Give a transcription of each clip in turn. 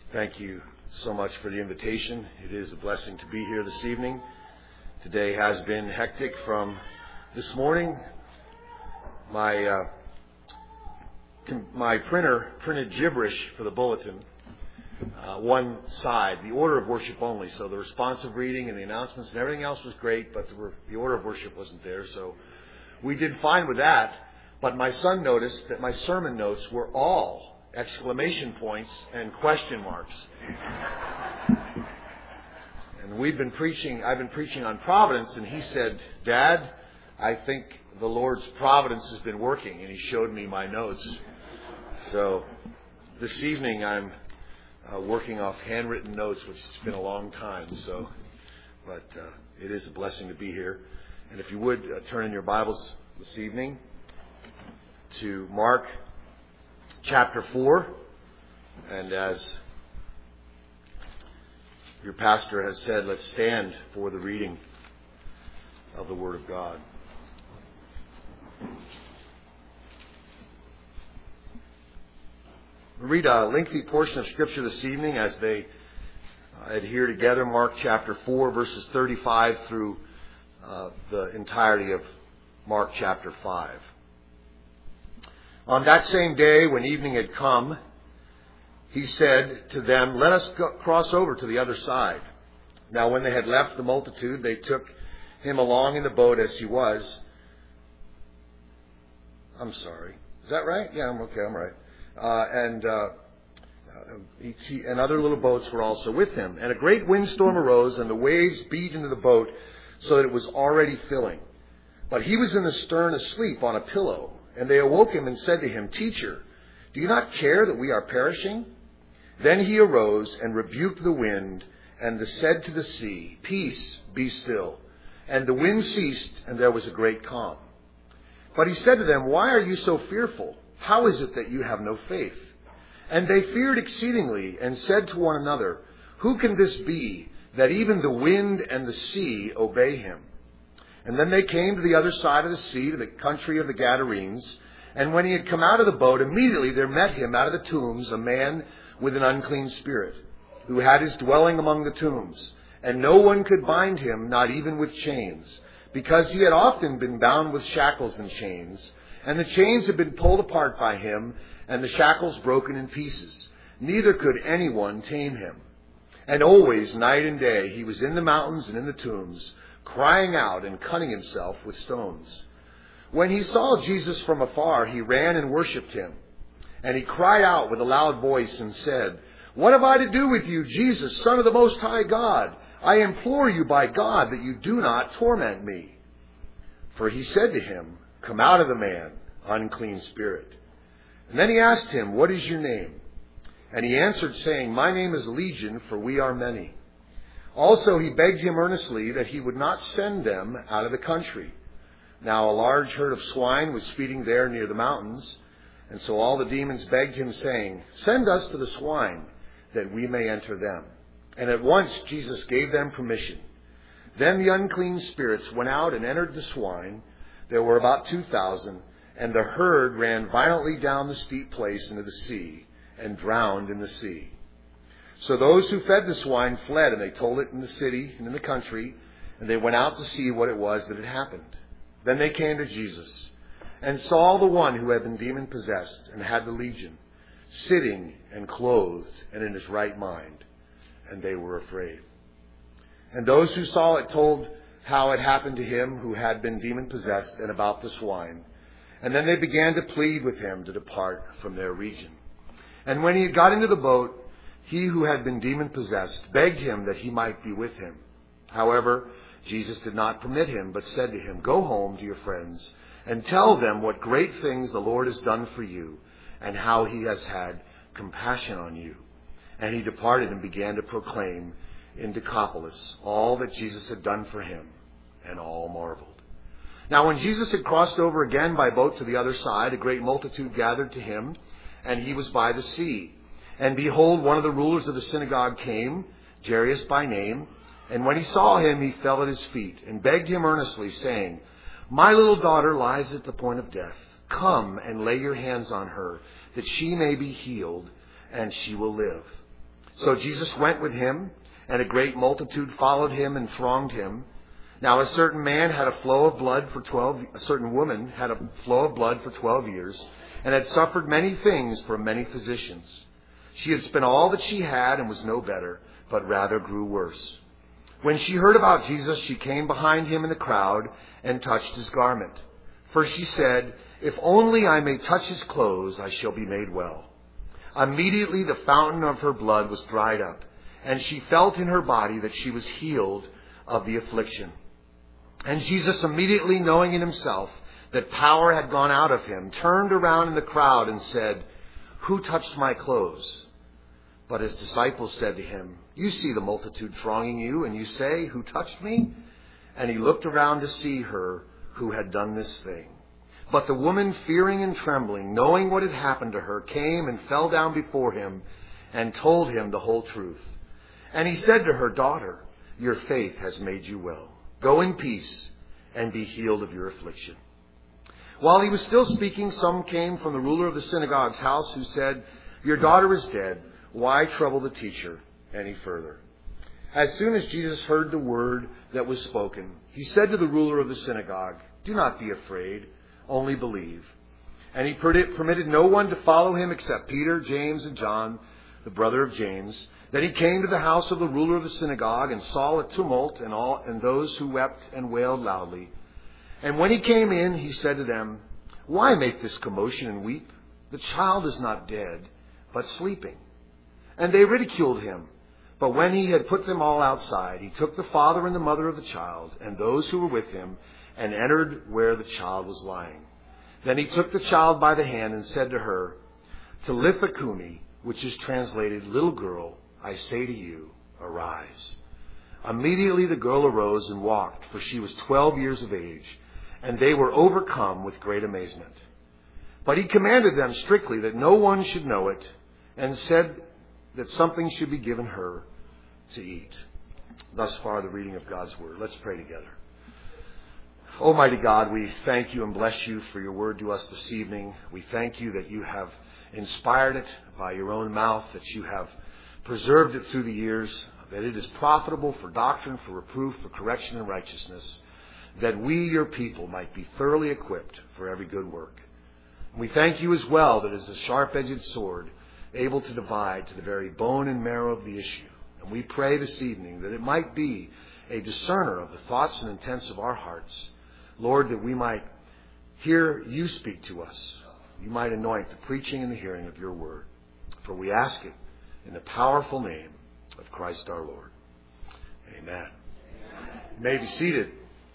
Thank you so much for the invitation. It is a blessing to be here this evening. Today has been hectic from this morning. My printer printed gibberish for the bulletin. One side, the order of worship only. So the responsive reading and the announcements and everything else was great, but the order of worship wasn't there. So we did fine with that. But my son noticed that my sermon notes were all exclamation points and question marks. And I've been preaching on providence, and he said, "Dad, I think the Lord's providence has been working," and he showed me my notes. So this evening I'm working off handwritten notes, which has been a long time. But it is a blessing to be here. And if you would turn in your Bibles this evening to Mark chapter 4, and as your pastor has said, let's stand for the reading of the Word of God. We'll read a lengthy portion of Scripture this evening as they adhere together. Mark chapter 4, verses 35 through the entirety of Mark chapter 5. On that same day, when evening had come, he said to them, "Let us cross over to the other side." Now when they had left the multitude, they took him along in the boat as he was. I'm sorry. Is that right? Yeah, I'm right. And other little boats were also with him. And a great windstorm arose, and the waves beat into the boat so that it was already filling. But he was in the stern asleep on a pillow. And they awoke him and said to him, "Teacher, do you not care that we are perishing?" Then he arose and rebuked the wind and said to the sea, "Peace, be still." And the wind ceased, and there was a great calm. But he said to them, "Why are you so fearful? How is it that you have no faith?" And they feared exceedingly and said to one another, "Who can this be, that even the wind and the sea obey him?" And then they came to the other side of the sea, to the country of the Gadarenes. And when he had come out of the boat, immediately there met him out of the tombs a man with an unclean spirit, who had his dwelling among the tombs. And no one could bind him, not even with chains, because he had often been bound with shackles and chains. And the chains had been pulled apart by him, and the shackles broken in pieces. Neither could anyone tame him. And always, night and day, he was in the mountains and in the tombs, crying out and cutting himself with stones. When he saw Jesus from afar, he ran and worshipped him. And he cried out with a loud voice and said, "What have I to do with you, Jesus, Son of the Most High God? I implore you by God that you do not torment me." For he said to him, "Come out of the man, unclean spirit." And then he asked him, "What is your name?" And he answered, saying, "My name is Legion, for we are many." Also he begged him earnestly that he would not send them out of the country. Now a large herd of swine was feeding there near the mountains. And so all the demons begged him, saying, "Send us to the swine, that we may enter them." And at once Jesus gave them permission. Then the unclean spirits went out and entered the swine. There were about 2,000, and the herd ran violently down the steep place into the sea, and drowned in the sea. So those who fed the swine fled, and they told it in the city and in the country, and they went out to see what it was that had happened. Then they came to Jesus, and saw the one who had been demon-possessed and had the legion, sitting and clothed and in his right mind, and they were afraid. And those who saw it told how it happened to him who had been demon-possessed and about the swine. And then they began to plead with him to depart from their region. And when he had got into the boat, he who had been demon-possessed begged him that he might be with him. However, Jesus did not permit him, but said to him, "Go home to your friends and tell them what great things the Lord has done for you, and how he has had compassion on you." And he departed and began to proclaim in Decapolis all that Jesus had done for him, and all marveled. Now when Jesus had crossed over again by boat to the other side, a great multitude gathered to him, and he was by the sea. And behold, one of the rulers of the synagogue came, Jairus by name, and when he saw him, he fell at his feet and begged him earnestly, saying, "My little daughter lies at the point of death. Come and lay your hands on her, that she may be healed, and she will live." So Jesus went with him, and a great multitude followed him and thronged him. Now a certain woman had a flow of blood for 12 years, and had suffered many things from many physicians. She had spent all that she had and was no better, but rather grew worse. When she heard about Jesus, she came behind him in the crowd and touched his garment. For she said, "If only I may touch his clothes, I shall be made well." Immediately the fountain of her blood was dried up, and she felt in her body that she was healed of the affliction. And Jesus, immediately knowing in himself that power had gone out of him, turned around in the crowd and said, "Who touched my clothes?" But his disciples said to him, "You see the multitude thronging you, and you say, 'Who touched me?'" And he looked around to see her who had done this thing. But the woman, fearing and trembling, knowing what had happened to her, came and fell down before him and told him the whole truth. And he said to her, "Daughter, your faith has made you well. Go in peace and be healed of your affliction." While he was still speaking, some came from the ruler of the synagogue's house who said, "Your daughter is dead. Why trouble the teacher any further?" As soon as Jesus heard the word that was spoken, he said to the ruler of the synagogue, "Do not be afraid, only believe." And he permitted no one to follow him except Peter, James, and John, the brother of James. Then he came to the house of the ruler of the synagogue and saw a tumult and those who wept and wailed loudly. And when he came in, he said to them, "Why make this commotion and weep? The child is not dead, but sleeping." And they ridiculed him. But when he had put them all outside, he took the father and the mother of the child and those who were with him and entered where the child was lying. Then he took the child by the hand and said to her, "Talitha Kumi," which is translated, "Little girl, I say to you, arise." Immediately the girl arose and walked, for she was 12 years of age, and they were overcome with great amazement. But he commanded them strictly that no one should know it, and said that something should be given her to eat. Thus far, the reading of God's word. Let's pray together. Almighty God, we thank you and bless you for your word to us this evening. We thank you that you have inspired it by your own mouth, that you have preserved it through the years, that it is profitable for doctrine, for reproof, for correction and righteousness, that we, your people, might be thoroughly equipped for every good work. And we thank you as well that it is a sharp-edged sword, able to divide to the very bone and marrow of the issue. And we pray this evening that it might be a discerner of the thoughts and intents of our hearts. Lord, that we might hear you speak to us. You might anoint the preaching and the hearing of your word. For we ask it in the powerful name of Christ our Lord. Amen. You may be seated.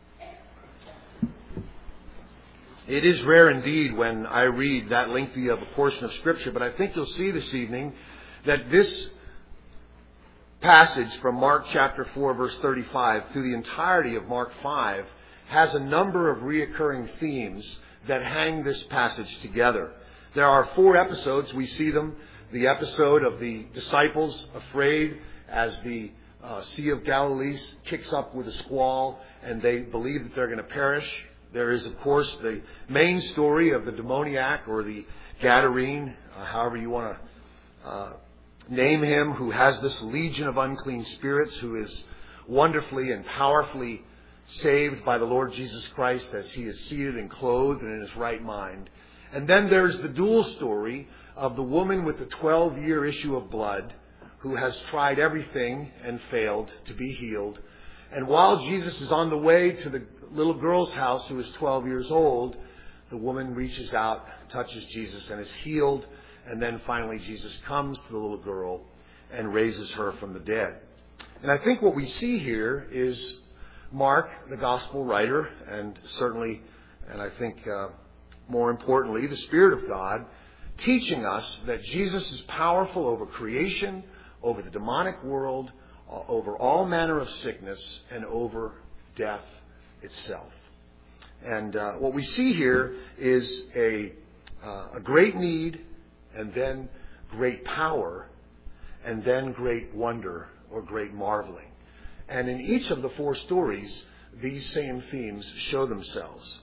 It is rare indeed when I read that lengthy of a portion of Scripture, but I think you'll see this evening that this passage from Mark chapter 4, verse 35, through the entirety of Mark 5, has a number of reoccurring themes that hang this passage together. There are 4 episodes. We see them. The episode of the disciples afraid as the Sea of Galilee kicks up with a squall and they believe that they're going to perish. There is, of course, the main story of the demoniac or the Gadarene, however you want to name him, who has this legion of unclean spirits, who is wonderfully and powerfully saved by the Lord Jesus Christ as he is seated and clothed and in his right mind. And then there's the dual story of the woman with the 12-year issue of blood who has tried everything and failed to be healed. And while Jesus is on the way to the little girl's house who is 12 years old, the woman reaches out, touches Jesus, and is healed. And then finally Jesus comes to the little girl and raises her from the dead. And I think what we see here is Mark, the gospel writer, and certainly, and I think more importantly, the Spirit of God, teaching us that Jesus is powerful over creation, over the demonic world, over all manner of sickness, and over death itself. And what we see here is a great need, and then great power, and then great wonder or great marveling. And in each of the 4 stories, these same themes show themselves.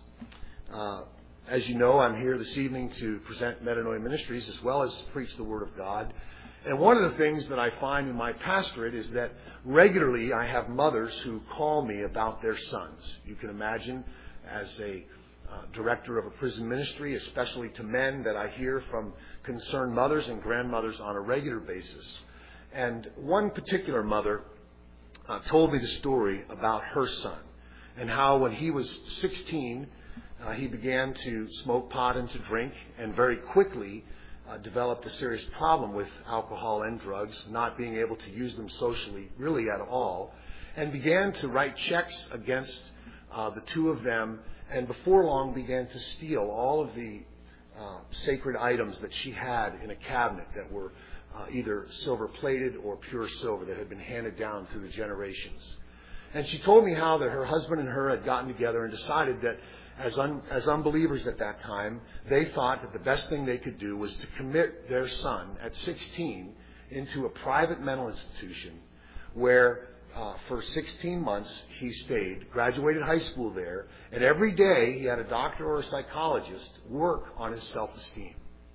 As you know, I'm here this evening to present Metanoia Ministries as well as preach the Word of God. And one of the things that I find in my pastorate is that regularly I have mothers who call me about their sons. You can imagine, as a director of a prison ministry, especially to men, that I hear from concerned mothers and grandmothers on a regular basis. And one particular mother told me the story about her son and how when he was 16, he began to smoke pot and to drink, and very quickly developed a serious problem with alcohol and drugs, not being able to use them socially really at all, and began to write checks against the two of them, and before long began to steal all of the sacred items that she had in a cabinet that were either silver-plated or pure silver that had been handed down through the generations. And she told me how that her husband and her had gotten together and decided that as unbelievers at that time, they thought that the best thing they could do was to commit their son at 16 into a private mental institution where for 16 months he stayed, graduated high school there, and every day he had a doctor or a psychologist work on his self-esteem.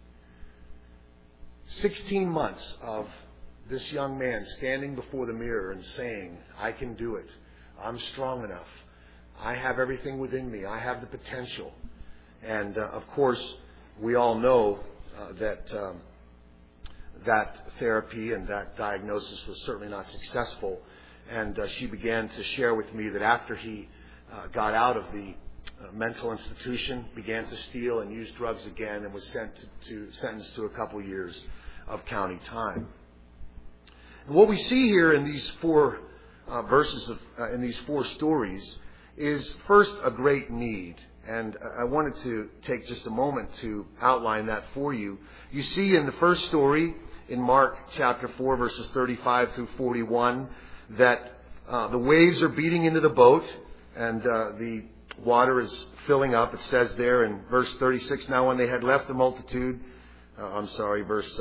16 months of this young man standing before the mirror and saying, I can do it. I'm strong enough. I have everything within me. I have the potential. And, of course, we all know that therapy and that diagnosis was certainly not successful. And she began to share with me that after he got out of the mental institution, began to steal and use drugs again, and was sentenced to a couple years of county time. And what we see here in these four verses in these four stories is first a great need. And I wanted to take just a moment to outline that for you. You see in the first story, in Mark chapter 4, verses 35 through 41, that the waves are beating into the boat and the water is filling up. It says there in verse 36, now when they had left the multitude, verse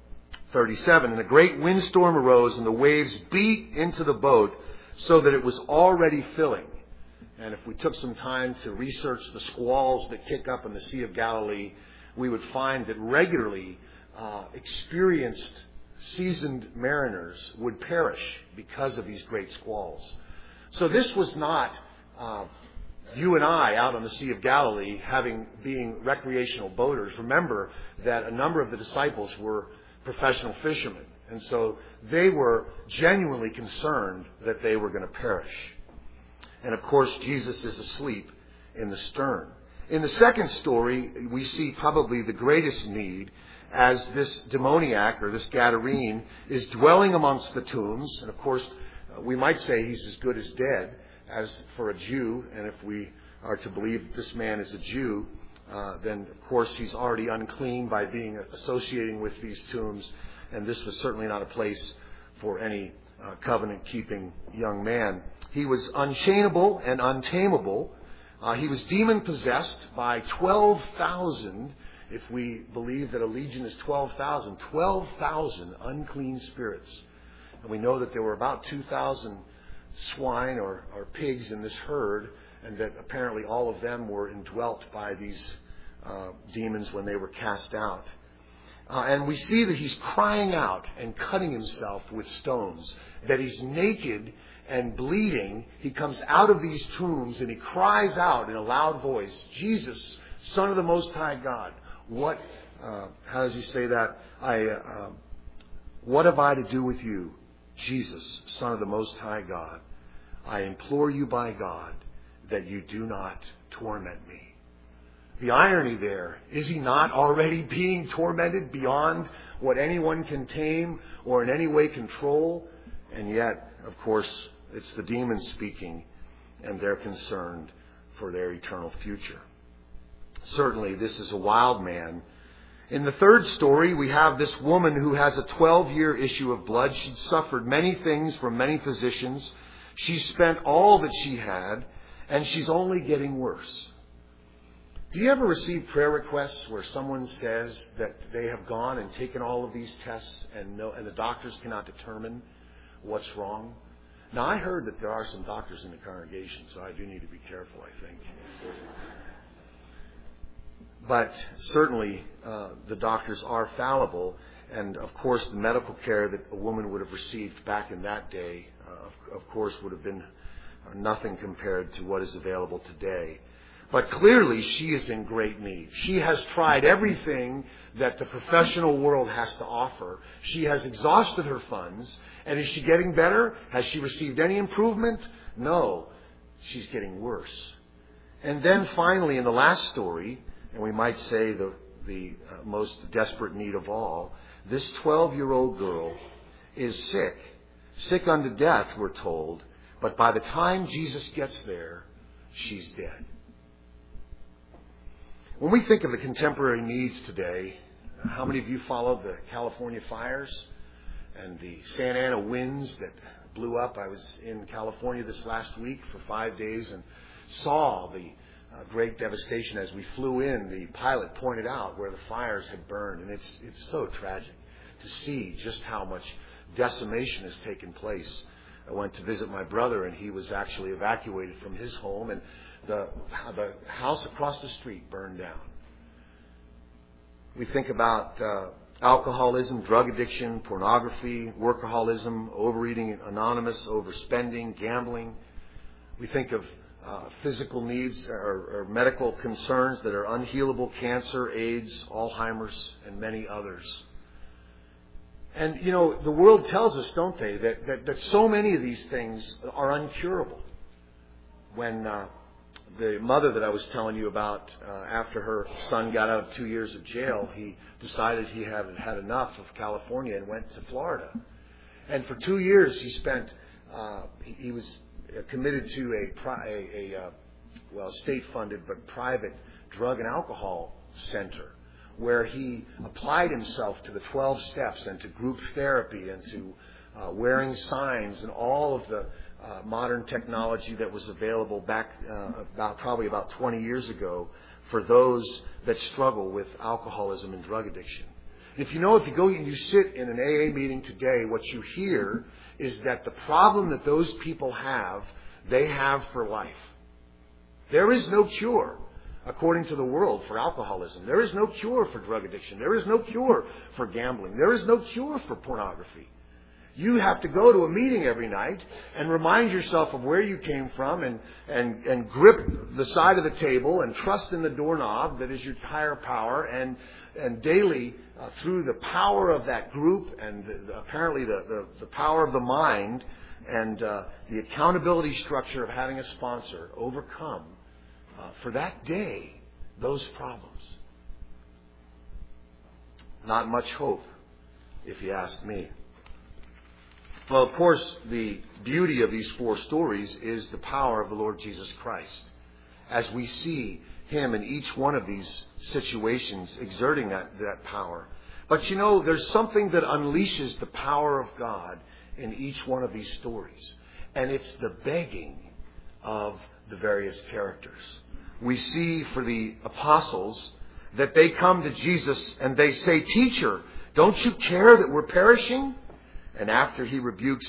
37, and a great windstorm arose and the waves beat into the boat so that it was already filling. And if we took some time to research the squalls that kick up in the Sea of Galilee, we would find that regularly experienced, seasoned mariners would perish because of these great squalls. So this was not you and I out on the Sea of Galilee being recreational boaters. Remember that a number of the disciples were professional fishermen. And so they were genuinely concerned that they were going to perish. And of course, Jesus is asleep in the stern. In the second story, we see probably the greatest need as this demoniac or this Gadarene is dwelling amongst the tombs. And of course, we might say he's as good as dead as for a Jew. And if we are to believe this man is a Jew, then of course he's already unclean by being associating with these tombs. And this was certainly not a place for any covenant-keeping young man. He was unchainable and untamable. He was demon-possessed by 12,000, if we believe that a legion is 12,000 unclean spirits. And we know that there were about 2,000 swine or pigs in this herd, and that apparently all of them were indwelt by these demons when they were cast out. And we see that he's crying out and cutting himself with stones, that he's naked and bleeding. He comes out of these tombs and he cries out in a loud voice, Jesus, Son of the Most High God. How does he say that? What have I to do with you, Jesus, Son of the Most High God? I implore you by God that you do not torment me. The irony there, is he not already being tormented beyond what anyone can tame or in any way control? And yet, of course, it's the demons speaking, and they're concerned for their eternal future. Certainly, this is a wild man. In the third story, we have this woman who has a 12-year issue of blood. She'd suffered many things from many physicians. She spent all that she had, and she's only getting worse. Do you ever receive prayer requests where someone says that they have gone and taken all of these tests and the doctors cannot determine what's wrong? Now, I heard that there are some doctors in the congregation, so I do need to be careful, I think. But certainly the doctors are fallible. And, of course, the medical care that a woman would have received back in that day, of course, would have been nothing compared to what is available today. But clearly, she is in great need. She has tried everything that the professional world has to offer. She has exhausted her funds. And is she getting better? Has she received any improvement? No. She's getting worse. And then finally, in the last story, and we might say the most desperate need of all, this 12-year-old girl is sick unto death, we're told. But by the time Jesus gets there, she's dead. When we think of the contemporary needs today, how many of you followed the California fires and the Santa Ana winds that blew up? I was in California this last week for 5 days and saw the great devastation as we flew in. The pilot pointed out where the fires had burned, and it's so tragic to see just how much decimation has taken place. I went to visit my brother, and he was actually evacuated from his home, and the house across the street burned down. We think about alcoholism, drug addiction, pornography, workaholism, overeating anonymous, overspending, gambling. We think of physical needs or medical concerns that are unhealable: cancer, AIDS, Alzheimer's, and many others. And, you know, the world tells us, don't they, that so many of these things are uncurable. When the mother that I was telling you about, after her son got out of 2 years of jail, he decided he had enough of California and went to Florida. And for 2 years he spent, he was committed to a state-funded but private drug and alcohol center, where he applied himself to the 12 steps and to group therapy and to wearing signs and all of the modern technology that was available back about 20 years ago for those that struggle with alcoholism and drug addiction. If you go and you sit in an AA meeting today, what you hear is that the problem that those people have, they have for life. There is no cure, according to the world, for alcoholism. There is no cure for drug addiction. There is no cure for gambling. There is no cure for pornography. You have to go to a meeting every night and remind yourself of where you came from and grip the side of the table and trust in the doorknob that is your higher power, and daily through the power of that group and apparently the power of the mind and the accountability structure of having a sponsor, overcome for that day those problems. Not much hope, if you ask me. Well, of course, the beauty of these 4 stories is the power of the Lord Jesus Christ, as we see Him in each one of these situations exerting that power. But there's something that unleashes the power of God in each one of these stories, and it's the begging of the various characters. We see for the apostles that they come to Jesus and they say, "Teacher, don't you care that we're perishing?" And after He rebukes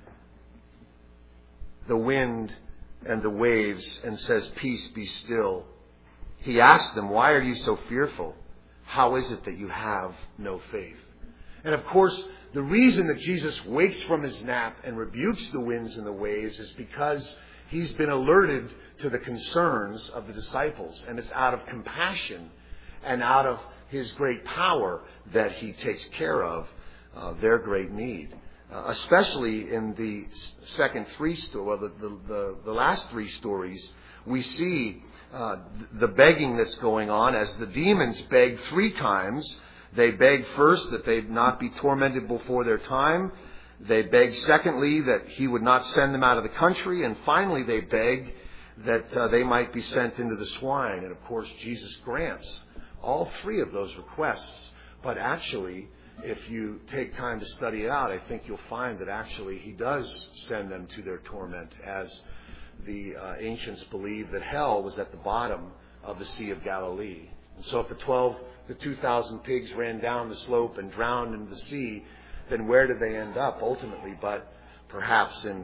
the wind and the waves and says, "Peace, be still," He asks them, "Why are you so fearful? How is it that you have no faith?" And of course, the reason that Jesus wakes from His nap and rebukes the winds and the waves is because He's been alerted to the concerns of the disciples. And it's out of compassion and out of His great power that He takes care of their great need. Especially in the second 3 stories, the last 3 stories, we see the begging that's going on as the demons beg 3 times. They beg first that they not be tormented before their time. They beg secondly that He would not send them out of the country. And finally they beg that they might be sent into the swine. And of course Jesus grants all 3 of those requests. But actually, if you take time to study it out, I think you'll find that actually He does send them to their torment, as the ancients believed that hell was at the bottom of the Sea of Galilee. And so if the 2,000 pigs ran down the slope and drowned in the sea, then where did they end up ultimately? But perhaps in,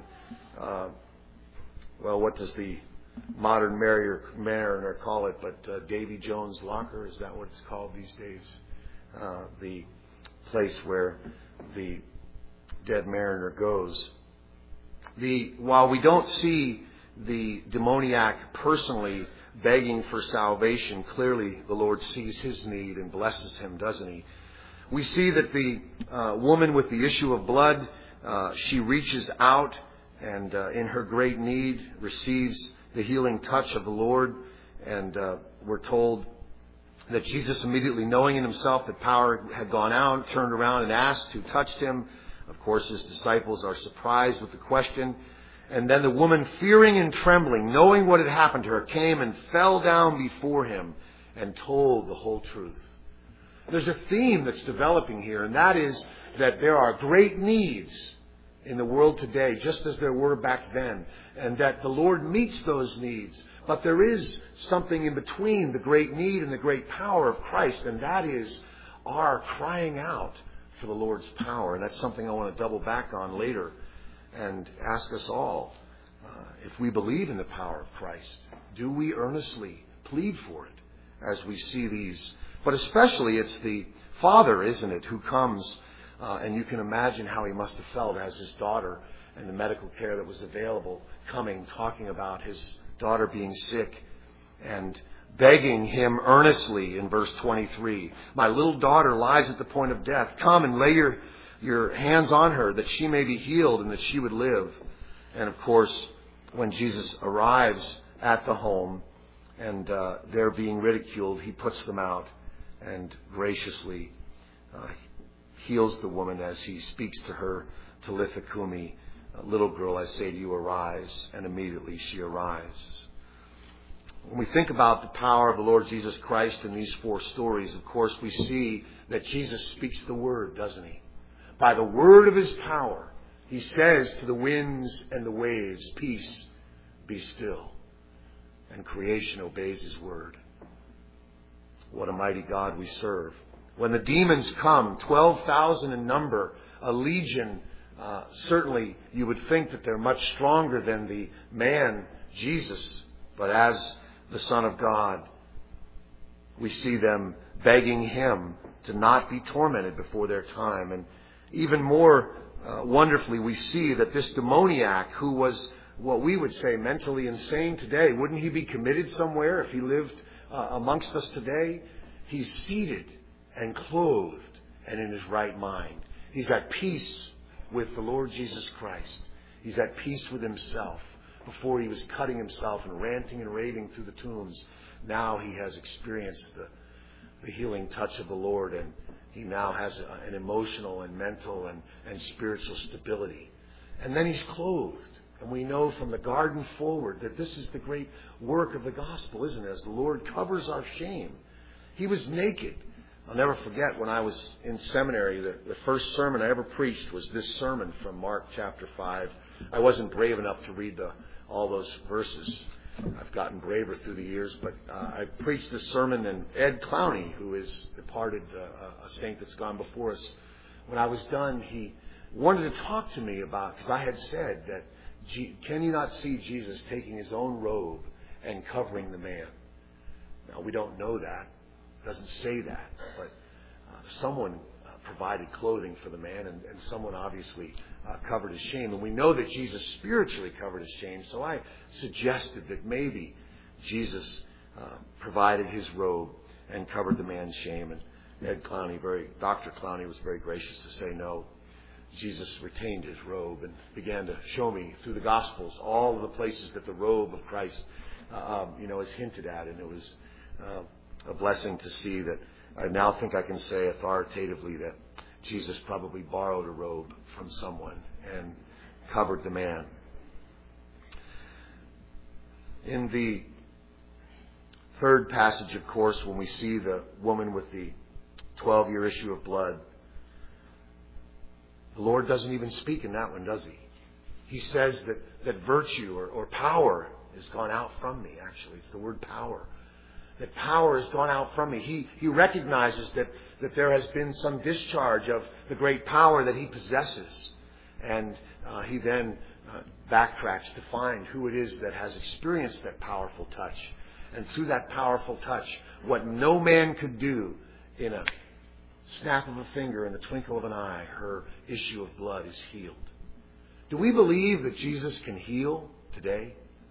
what does the modern mariner call it? But Davy Jones' locker, is that what it's called these days? The place where the dead mariner goes. While we don't see the demoniac personally begging for salvation, clearly the Lord sees his need and blesses him, doesn't he? We see that the woman with the issue of blood, she reaches out and in her great need receives the healing touch of the Lord. And we're told that Jesus, immediately knowing in himself that power had gone out, turned around and asked who touched him. Of course, his disciples are surprised with the question. And then the woman, fearing and trembling, knowing what had happened to her, came and fell down before him and told the whole truth. There's a theme that's developing here, and that is that there are great needs in the world today, just as there were back then, and that the Lord meets those needs. But there is something in between the great need and the great power of Christ, and that is our crying out for the Lord's power. And that's something I want to double back on later and ask us all, if we believe in the power of Christ, do we earnestly plead for it as we see these? But especially it's the father, isn't it, who comes, and you can imagine how he must have felt as his daughter and the medical care that was available coming, talking about his daughter being sick and begging him earnestly in verse 23. My little daughter lies at the point of death. Come and lay your hands on her that she may be healed and that she would live. And of course, when Jesus arrives at the home and they're being ridiculed, he puts them out and graciously heals the woman as he speaks to her, Talitha Kumi, little girl, I say to you, arise. And immediately she arises. When we think about the power of the Lord Jesus Christ in these four stories, of course, we see that Jesus speaks the word, doesn't he? By the word of his power, he says to the winds and the waves, peace, be still. And creation obeys his word. What a mighty God we serve. When the demons come, 12,000 in number, a legion, certainly you would think that they're much stronger than the man, Jesus. But as the Son of God, we see them begging him to not be tormented before their time. And even more wonderfully, we see that this demoniac, who was what we would say mentally insane today, wouldn't he be committed somewhere if he lived amongst us today? He's seated and clothed and in his right mind. He's at peace with the Lord Jesus Christ. He's at peace with himself. Before he was cutting himself and ranting and raving through the tombs, now he has experienced the healing touch of the Lord, and he now has an emotional and mental and spiritual stability. And then he's clothed. And we know from the garden forward that this is the great work of the gospel, isn't it? As the Lord covers our shame. He was naked. I'll never forget when I was in seminary, the first sermon I ever preached was this sermon from Mark chapter 5. I wasn't brave enough to read all those verses. I've gotten braver through the years, but I preached this sermon, and Ed Clowney, who is departed, a saint that's gone before us, when I was done, he wanted to talk to me about, because I had said that, can you not see Jesus taking his own robe and covering the man? Now, we don't know that. It doesn't say that, but someone provided clothing for the man, and someone obviously covered his shame. And we know that Jesus spiritually covered his shame, so I suggested that maybe Jesus provided his robe and covered the man's shame. And Dr. Clowney was very gracious to say no. Jesus retained his robe and began to show me through the Gospels all of the places that the robe of Christ is hinted at. And it was a blessing to see that. I now think I can say authoritatively that Jesus probably borrowed a robe from someone and covered the man. In the third passage, of course, when we see the woman with the 12-year issue of blood, the Lord doesn't even speak in that one, does he? He says that virtue or power has gone out from me, actually. It's the word power. That power has gone out from me. He recognizes that there has been some discharge of the great power that he possesses. And he then backtracks to find who it is that has experienced that powerful touch. And through that powerful touch, what no man could do in a snap of a finger, in the twinkle of an eye, her issue of blood is healed. Do we believe that Jesus can heal today?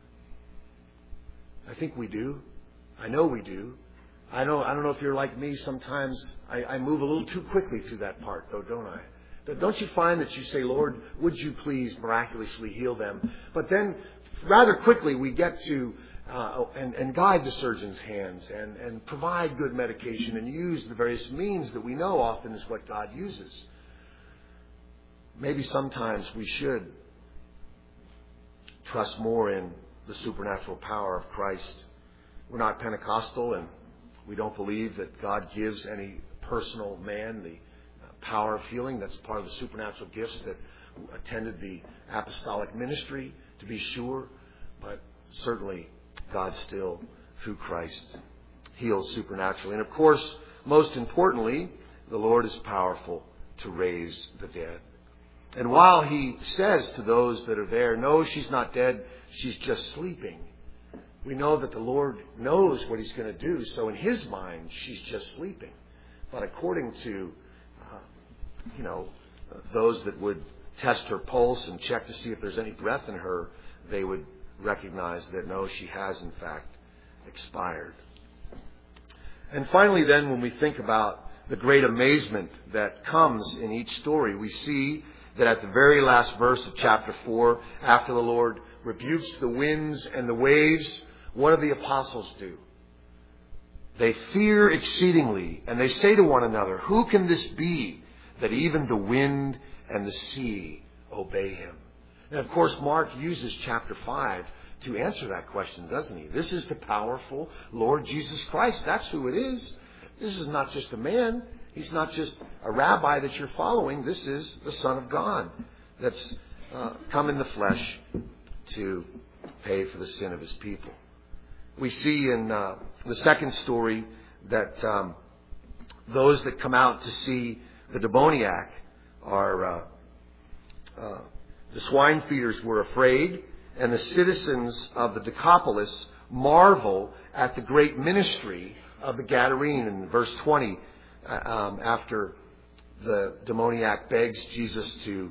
I think we do. I know we do. I don't know if you're like me. Sometimes I move a little too quickly through that part, though, don't I? Don't you find that you say, Lord, would you please miraculously heal them? But then rather quickly we get to and guide the surgeon's hands and provide good medication and use the various means that we know often is what God uses. Maybe sometimes we should trust more in the supernatural power of Christ. We're not Pentecostal, and we don't believe that God gives any personal man the power of healing. That's part of the supernatural gifts that attended the apostolic ministry, to be sure. But certainly God still, through Christ, heals supernaturally. And of course, most importantly, the Lord is powerful to raise the dead. And while He says to those that are there, no, she's not dead, she's just sleeping, we know that the Lord knows what He's going to do. So in His mind, she's just sleeping. But according to, those that would test her pulse and check to see if there's any breath in her, they would recognize that no, she has in fact expired. And finally then, when we think about the great amazement that comes in each story, we see that at the very last verse of chapter 4, after the Lord rebukes the winds and the waves, what do the apostles do? They fear exceedingly, and they say to one another, who can this be that even the wind and the sea obey Him? And of course, Mark uses chapter 5 to answer that question, doesn't he? This is the powerful Lord Jesus Christ. That's who it is. This is not just a man. He's not just a rabbi that you're following. This is the Son of God that's come in the flesh to pay for the sin of His people. We see in the second story that those that come out to see the demoniac are the swine feeders were afraid, and the citizens of the Decapolis marvel at the great ministry of the Gadarene. In verse 20, after the demoniac begs Jesus to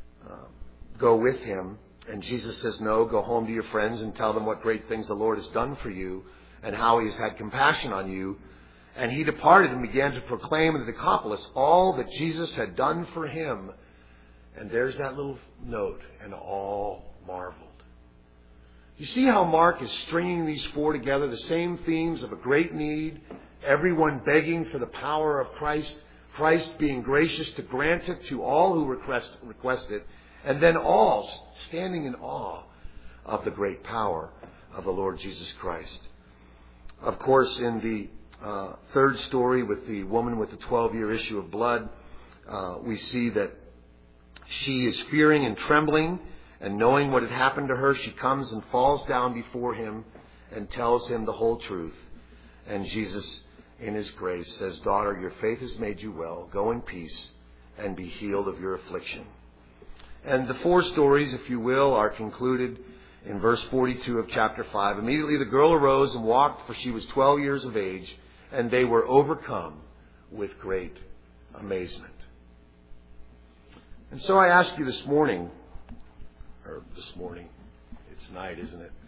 go with him, and Jesus says, no, go home to your friends and tell them what great things the Lord has done for you and how He has had compassion on you. And he departed and began to proclaim in the Decapolis all that Jesus had done for him. And there's that little note, and all marveled. You see how Mark is stringing these four together, the same themes of a great need, everyone begging for the power of Christ, Christ being gracious to grant it to all who request it, and then all standing in awe of the great power of the Lord Jesus Christ. Of course, in the third story with the woman with the 12-year issue of blood, we see that she is fearing and trembling, and knowing what had happened to her, she comes and falls down before him and tells him the whole truth. And Jesus, in His grace, says, daughter, your faith has made you well. Go in peace and be healed of your affliction. And the four stories, if you will, are concluded in verse 42 of chapter 5. Immediately the girl arose and walked, for she was 12 years of age, and they were overcome with great amazement. And so I ask you this morning, it's night, isn't it?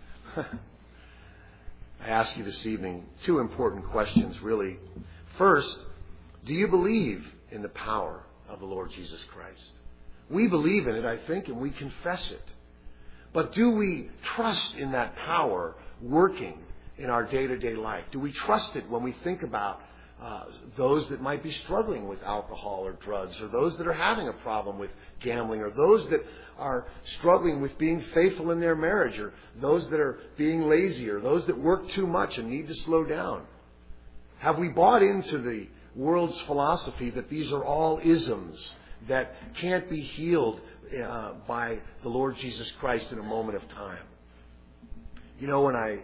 I ask you this evening two important questions, really. First, do you believe in the power of the Lord Jesus Christ? We believe in it, I think, and we confess it. But do we trust in that power working in our day-to-day life? Do we trust it when we think about those that might be struggling with alcohol or drugs, or those that are having a problem with gambling, or those that are struggling with being faithful in their marriage, or those that are being lazy, or those that work too much and need to slow down? Have we bought into the world's philosophy that these are all isms that can't be healed by the Lord Jesus Christ in a moment of time? You know, when I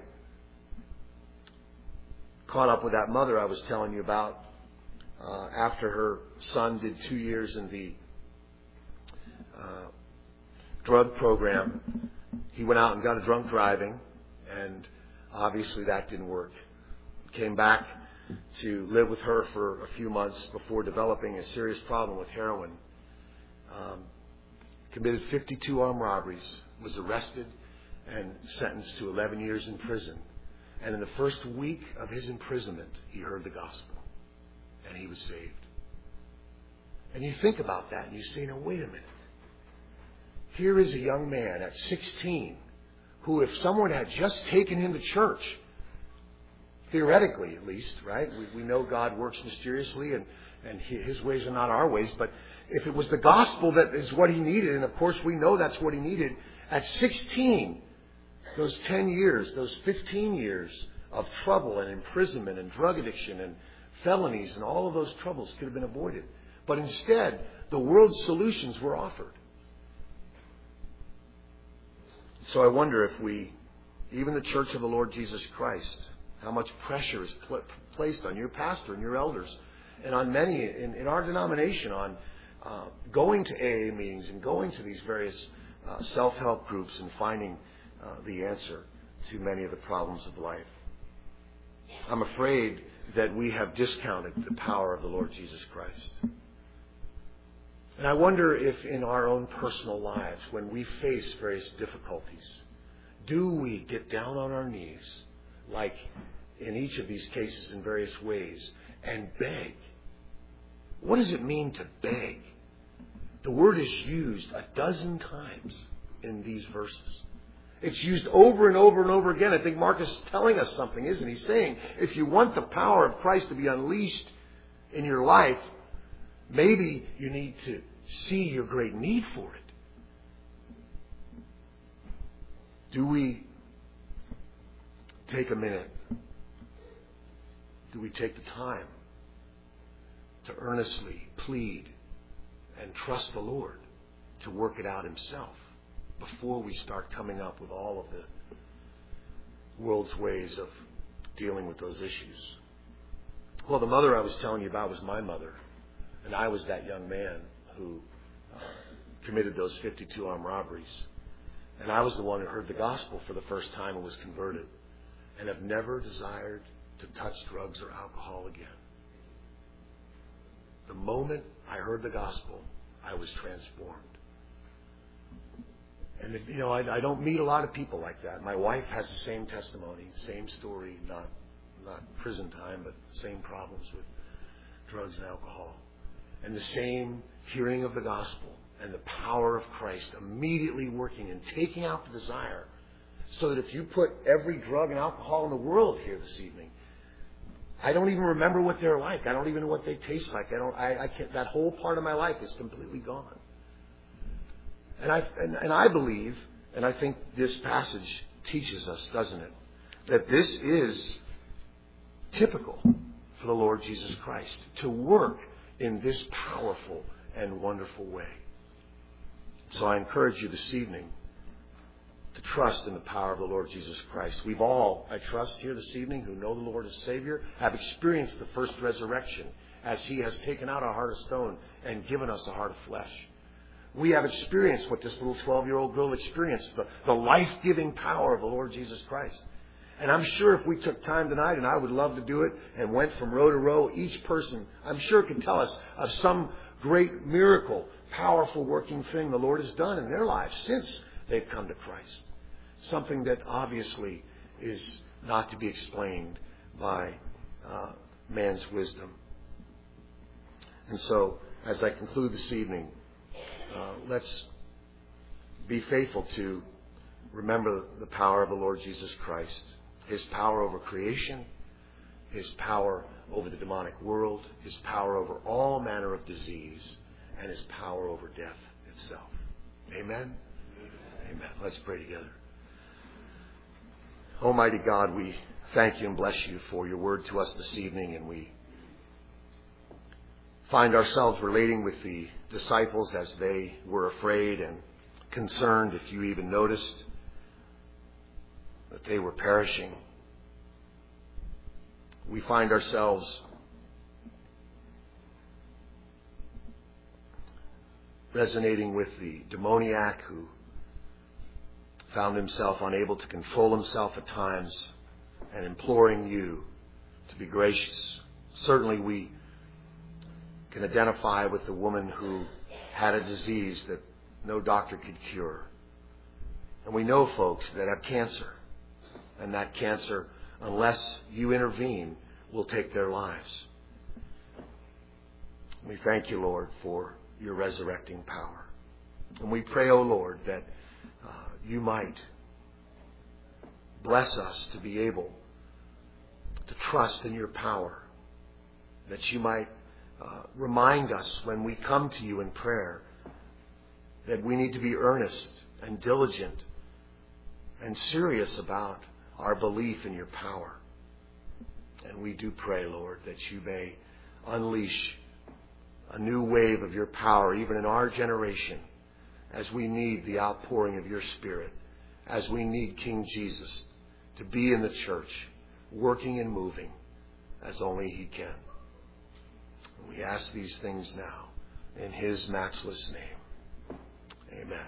caught up with that mother I was telling you about, after her son did 2 years in the drug program, he went out and got a drunk driving, and obviously that didn't work. Came back to live with her for a few months before developing a serious problem with heroin. Committed 52 armed robberies, was arrested and sentenced to 11 years in prison. And in the first week of his imprisonment, he heard the gospel and he was saved. And you think about that and you say, now wait a minute. Here is a young man at 16 who, if someone had just taken him to church, theoretically at least, right? We know God works mysteriously and his ways are not our ways, but if it was the gospel that is what he needed, and of course we know that's what he needed, at 16, those 10 years, those 15 years of trouble and imprisonment and drug addiction and felonies and all of those troubles could have been avoided. But instead, the world's solutions were offered. So I wonder if we, even the Church of the Lord Jesus Christ, how much pressure is placed on your pastor and your elders and on many in our denomination on going to AA meetings and going to these various self-help groups and finding the answer to many of the problems of life. I'm afraid that we have discounted the power of the Lord Jesus Christ. And I wonder if in our own personal lives, when we face various difficulties, do we get down on our knees, like in each of these cases in various ways, and beg? What does it mean to beg? The word is used 12 times in these verses. It's used over and over and over again. I think Marcus is telling us something, isn't he? He's saying, if you want the power of Christ to be unleashed in your life, maybe you need to see your great need for it. Do we take a minute? Do we take the time to earnestly plead and trust the Lord to work it out himself before we start coming up with all of the world's ways of dealing with those issues? Well, the mother I was telling you about was my mother, and I was that young man who committed those 52 armed robberies. And I was the one who heard the gospel for the first time and was converted, and have never desired to touch drugs or alcohol again. The moment I heard the gospel, I was transformed. And I don't meet a lot of people like that. My wife has the same testimony, same story, not prison time, but same problems with drugs and alcohol. And the same hearing of the gospel and the power of Christ immediately working and taking out the desire, so that if you put every drug and alcohol in the world here this evening, I don't even remember what they're like. I don't even know what they taste like. I can't. That whole part of my life is completely gone. And I believe, and I think this passage teaches us, doesn't it, that this is typical for the Lord Jesus Christ to work in this powerful and wonderful way. So I encourage you this evening to trust in the power of the Lord Jesus Christ. We've all, I trust here this evening, who know the Lord as Savior, have experienced the first resurrection as He has taken out our heart of stone and given us a heart of flesh. We have experienced what this little 12-year-old girl experienced, the life-giving power of the Lord Jesus Christ. And I'm sure if we took time tonight, and I would love to do it, and went from row to row, each person, I'm sure, could tell us of some great miracle, powerful working thing the Lord has done in their lives since they've come to Christ. Something that obviously is not to be explained by man's wisdom. And so, as I conclude this evening, let's be faithful to remember the power of the Lord Jesus Christ. His power over creation, His power over the demonic world, His power over all manner of disease, and His power over death itself. Amen? Amen. Let's pray together. Almighty God, we thank you and bless you for your word to us this evening, and we find ourselves relating with the disciples as they were afraid and concerned, if you even noticed, that they were perishing. We find ourselves resonating with the demoniac who found himself unable to control himself at times and imploring you to be gracious. Certainly we can identify with the woman who had a disease that no doctor could cure. And we know folks that have cancer. And that cancer, unless you intervene, will take their lives. We thank you, Lord, for your resurrecting power. And we pray, O Lord, that you might bless us to be able to trust in your power. That you might remind us when we come to you in prayer that we need to be earnest and diligent and serious about our belief in your power. And we do pray, Lord, that you may unleash a new wave of your power even in our generation as we need the outpouring of your Spirit, as we need King Jesus to be in the church, working and moving as only he can. We ask these things now in his matchless name. Amen.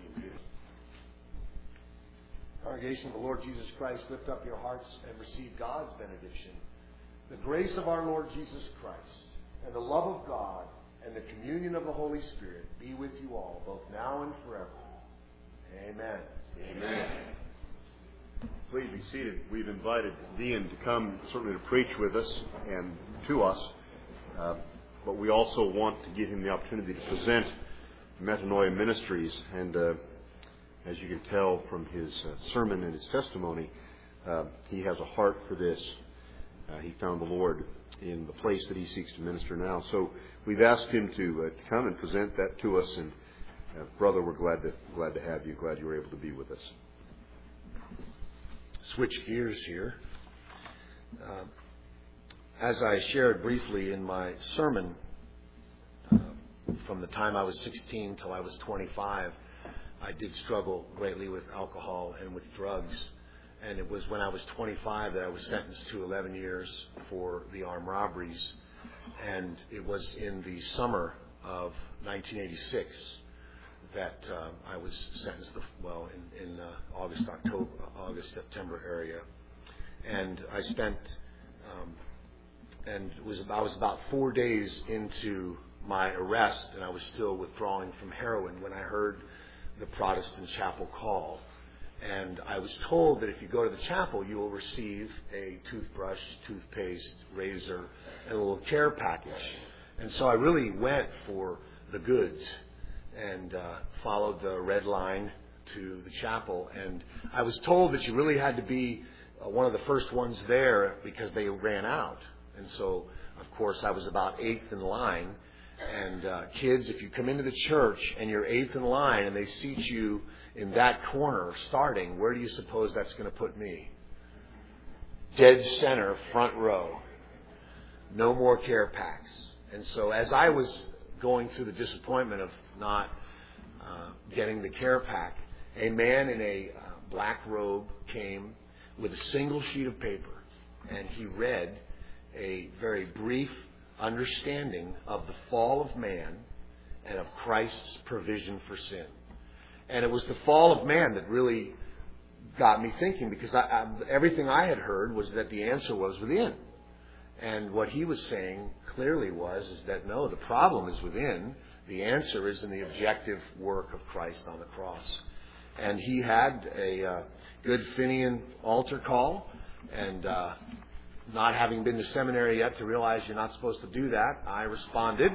Congregation of the Lord Jesus Christ, lift up your hearts and receive God's benediction. The grace of our Lord Jesus Christ and the love of God and the communion of the Holy Spirit be with you all, both now and forever. Amen. Amen. Please be seated. We've invited Dean to come, certainly to preach with us and to us, but we also want to give him the opportunity to present Metanoia Ministries. And as you can tell from his sermon and his testimony, he has a heart for this. He found the Lord in the place that he seeks to minister now. So we've asked him to come and present that to us. And brother, we're glad to have you. Glad you were able to be with us. Switch gears here. As I shared briefly in my sermon, from the time I was 16 till I was 25, I did struggle greatly with alcohol and with drugs. And it was when I was 25 that I was sentenced to 11 years for the armed robberies. And it was in the summer of 1986 that I was sentenced, in August, September area. And I spent, I was about 4 days into my arrest, and I was still withdrawing from heroin when I heard the Protestant chapel call. And I was told that if you go to the chapel, you will receive a toothbrush, toothpaste, razor, and a little care package. And so I really went for the goods and followed the red line to the chapel. And I was told that you really had to be one of the first ones there because they ran out. And so, of course, I was about 8th in line. And kids, if you come into the church and you're 8th in line and they seat you in that corner starting, where do you suppose that's going to put me? Dead center, front row. No more care packs. And so as I was going through the disappointment of not getting the care pack, a man in a black robe came with a single sheet of paper, and he read a very brief understanding of the fall of man and of Christ's provision for sin. And it was the fall of man that really got me thinking, because everything I had heard was that the answer was within. And what he was saying clearly is that no, the problem is within. The answer is in the objective work of Christ on the cross. And he had a good Finian altar call, and not having been to seminary yet to realize you're not supposed to do that, I responded.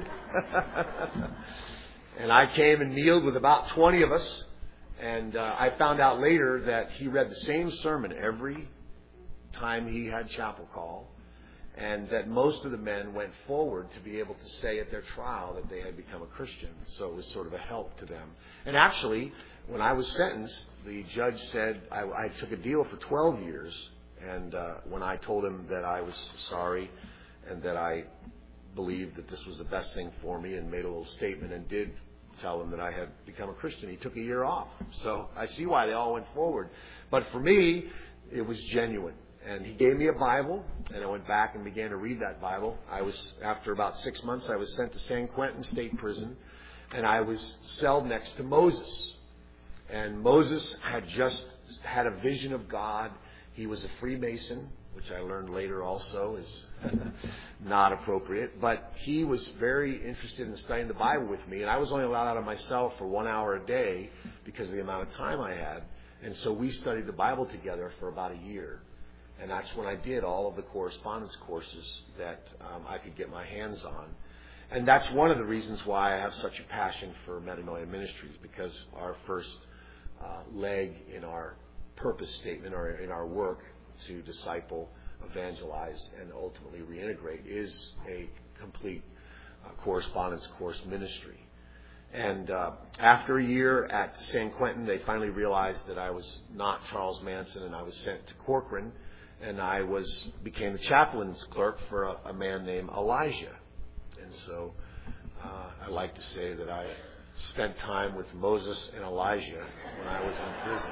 And I came and kneeled with about 20 of us. And I found out later that he read the same sermon every time he had chapel call. And that most of the men went forward to be able to say at their trial that they had become a Christian. So it was sort of a help to them. And actually, when I was sentenced, the judge said I took a deal for 12 years. And when I told him that I was sorry and that I believed that this was the best thing for me and made a little statement and did tell him that I had become a Christian, he took a year off. So I see why they all went forward. But for me, it was genuine. And he gave me a Bible, and I went back and began to read that Bible. After about 6 months, I was sent to San Quentin State Prison, and I was celled next to Moses. And Moses had just had a vision of God. He was a Freemason, which I learned later also is not appropriate. But he was very interested in studying the Bible with me, and I was only allowed out of my cell for 1 hour a day because of the amount of time I had. And so we studied the Bible together for about a year. And that's when I did all of the correspondence courses that I could get my hands on. And that's one of the reasons why I have such a passion for Metanoia Ministries, because our first leg in our purpose statement or in our work to disciple, evangelize, and ultimately reintegrate is a complete correspondence course ministry. And after a year at San Quentin, they finally realized that I was not Charles Manson, and I was sent to Corcoran, and I became the chaplain's clerk for a man named Elijah. And so I like to say that I spent time with Moses and Elijah when I was in prison.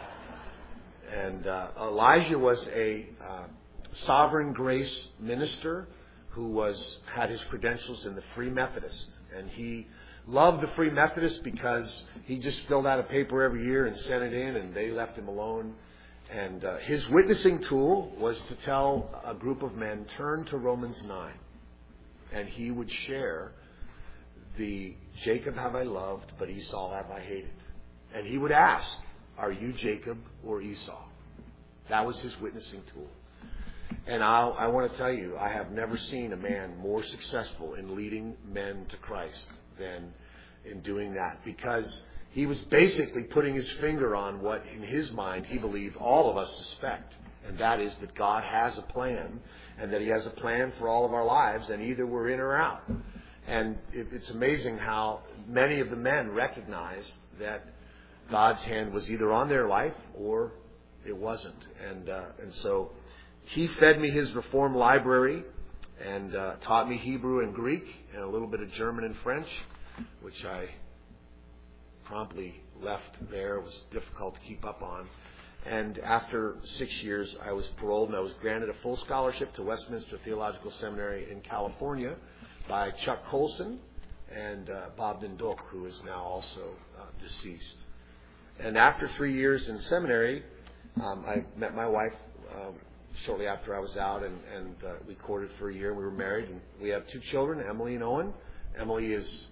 And Elijah was a sovereign grace minister who had his credentials in the Free Methodist. And he loved the Free Methodist because he just filled out a paper every year and sent it in, and they left him alone. And his witnessing tool was to tell a group of men, turn to Romans 9. And he would share the Jacob have I loved, but Esau have I hated. And he would ask, are you Jacob or Esau? That was his witnessing tool. And I want to tell you, I have never seen a man more successful in leading men to Christ than in doing that, because he was basically putting his finger on what in his mind he believed all of us suspect. And that is that God has a plan, and that He has a plan for all of our lives, and either we're in or out. And it's amazing how many of the men recognized that God's hand was either on their life or it wasn't. And so he fed me his Reformed library and taught me Hebrew and Greek and a little bit of German and French, which I promptly left there. It was difficult to keep up on. And after 6 years, I was paroled, and I was granted a full scholarship to Westminster Theological Seminary in California by Chuck Colson and Bob Dindok, who is now also deceased. And after 3 years in seminary, I met my wife shortly after I was out, and we courted for a year. We were married, and we have 2 children, Emily and Owen. Emily is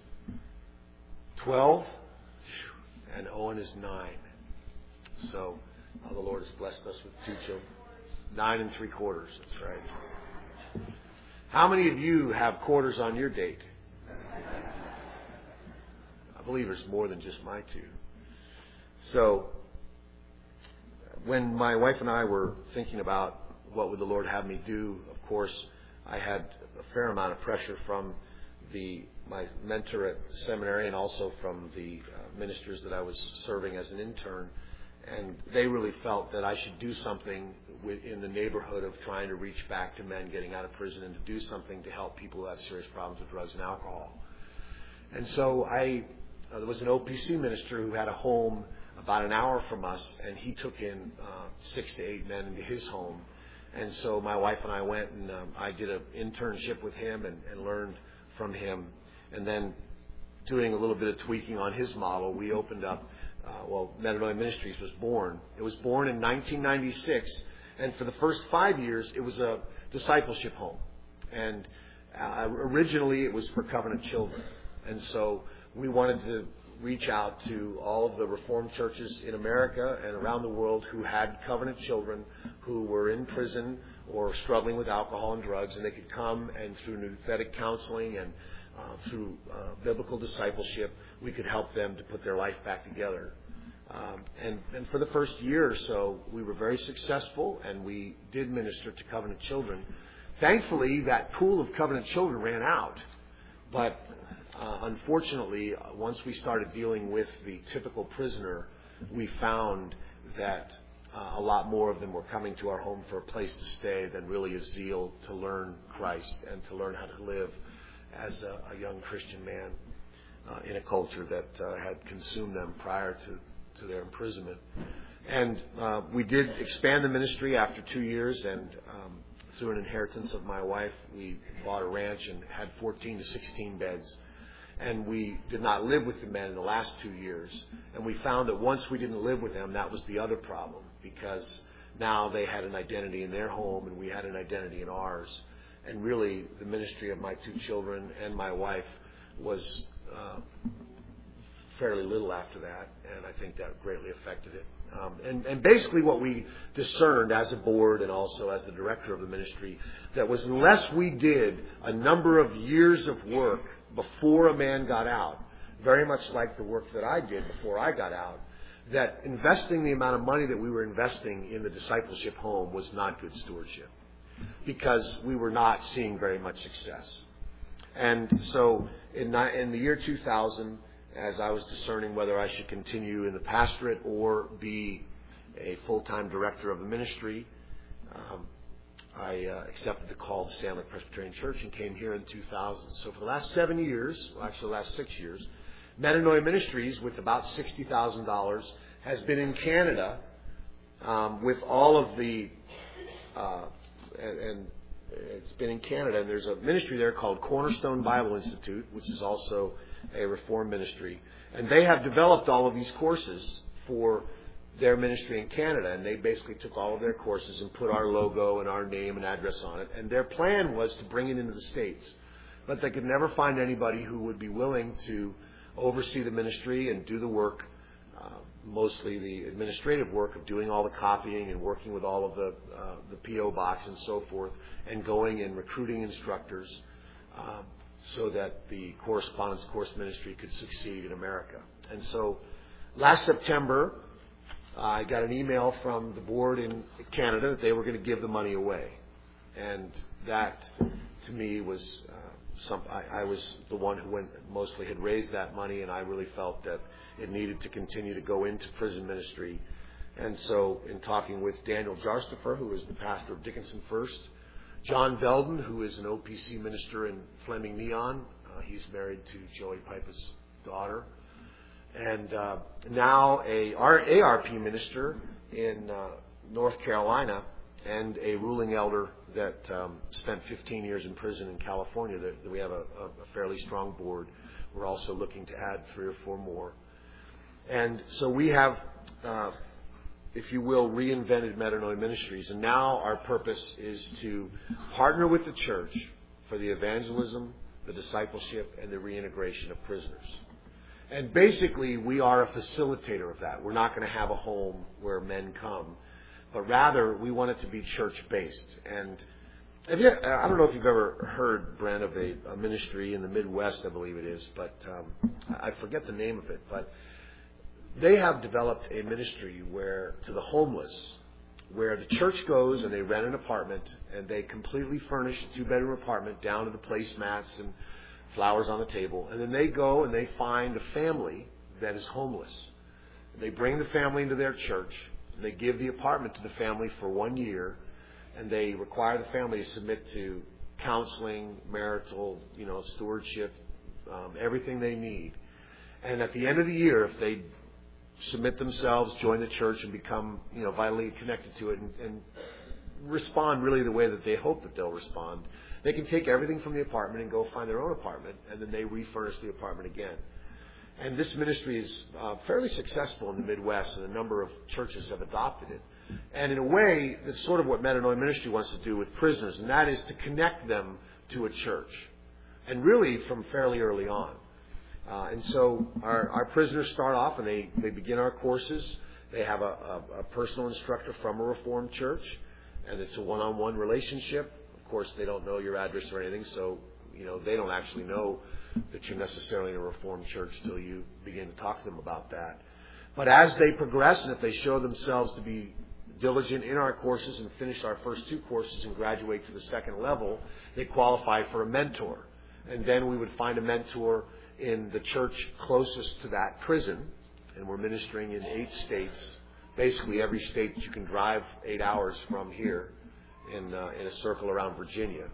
12, and Owen is 9. So the Lord has blessed us with 2 children. 9 3/4, that's right. How many of you have quarters on your date? I believe there's more than just my 2. So when my wife and I were thinking about what would the Lord have me do, of course, I had a fair amount of pressure from my mentor at the seminary and also from the ministers that I was serving as an intern. And they really felt that I should do something in the neighborhood of trying to reach back to men getting out of prison and to do something to help people who have serious problems with drugs and alcohol. And so there was an OPC minister who had a home about an hour from us, and he took in 6 to 8 men into his home. And so my wife and I went, and I did an internship with him and learned from him. And then doing a little bit of tweaking on his model, we opened up Metanoia Ministries was born. It was born in 1996, and for the first 5 years, it was a discipleship home. And originally, it was for covenant children. And so we wanted to reach out to all of the Reformed churches in America and around the world who had covenant children who were in prison or struggling with alcohol and drugs, and they could come, and through nouthetic counseling and through biblical discipleship, we could help them to put their life back together. And for the first year or so, we were very successful, and we did minister to covenant children. Thankfully, that pool of covenant children ran out. But unfortunately, once we started dealing with the typical prisoner, we found that a lot more of them were coming to our home for a place to stay than really a zeal to learn Christ and to learn how to live as a young Christian man in a culture that had consumed them prior to their imprisonment. And we did expand the ministry after 2 years, and through an inheritance of my wife, we bought a ranch and had 14 to 16 beds. And we did not live with the men in the last 2 years. And we found that once we didn't live with them, that was the other problem, because now they had an identity in their home and we had an identity in ours. And really, the ministry of my 2 children and my wife was fairly little after that, and I think that greatly affected it. And basically what we discerned as a board and also as the director of the ministry, that was unless we did a number of years of work before a man got out, very much like the work that I did before I got out, that investing the amount of money that we were investing in the discipleship home was not good stewardship, because we were not seeing very much success. And so in the year 2000, as I was discerning whether I should continue in the pastorate or be a full-time director of the ministry, I accepted the call to Sand Lake Presbyterian Church and came here in 2000. So for the last 7 years, well, actually the last 6 years, Metanoia Ministries, with about $60,000, has been in Canada with all of the... and it's been in Canada, and there's a ministry there called Cornerstone Bible Institute, which is also a Reformed ministry. And they have developed all of these courses for their ministry in Canada, and they basically took all of their courses and put our logo and our name and address on it. And their plan was to bring it into the States. But they could never find anybody who would be willing to oversee the ministry and do the work, mostly the administrative work of doing all the copying and working with all of the P.O. box and so forth, and going and recruiting instructors so that the correspondence course ministry could succeed in America. And so last September, I got an email from the board in Canada that they were going to give the money away. And that, to me, was I was the one who mostly had raised that money, and I really felt that it needed to continue to go into prison ministry. And so in talking with Daniel Jarstifer, who is the pastor of Dickinson First, John Veldon, who is an OPC minister in Fleming Neon, he's married to Joey Pipa's daughter, and now a ARP minister in North Carolina, and a ruling elder that spent 15 years in prison in California. That we have a fairly strong board. We're also looking to add 3 or 4 more. And so we have, if you will, reinvented Metanoia Ministries. And now our purpose is to partner with the church for the evangelism, the discipleship, and the reintegration of prisoners. And basically, we are a facilitator of that. We're not going to have a home where men come, but rather we want it to be church-based. And I don't know if you've ever heard, Brent, of a ministry in the Midwest, I believe it is, but I forget the name of it. But they have developed a ministry to the homeless, where the church goes and they rent an apartment and they completely furnish a 2-bedroom apartment down to the placemats and flowers on the table. And then they go and they find a family that is homeless. They bring the family into their church. They give the apartment to the family for 1 year, and they require the family to submit to counseling, marital, stewardship, everything they need. And at the end of the year, if they submit themselves, join the church, and become, vitally connected to it, and respond really the way that they hope that they'll respond, they can take everything from the apartment and go find their own apartment, and then they refurnish the apartment again. And this ministry is fairly successful in the Midwest, and a number of churches have adopted it. And in a way, that's sort of what Metanoia Ministry wants to do with prisoners, and that is to connect them to a church, and really from fairly early on. And so our prisoners start off, and they begin our courses. They have a personal instructor from a Reformed church, and it's a one-on-one relationship. Of course, they don't know your address or anything, so they don't actually know that you're necessarily in a Reformed church till you begin to talk to them about that. But as they progress, and if they show themselves to be diligent in our courses and finish our first 2 courses and graduate to the second level, they qualify for a mentor. And then we would find a mentor in the church closest to that prison, and we're ministering in 8 states, basically every state that you can drive 8 hours from here in a circle around Virginia.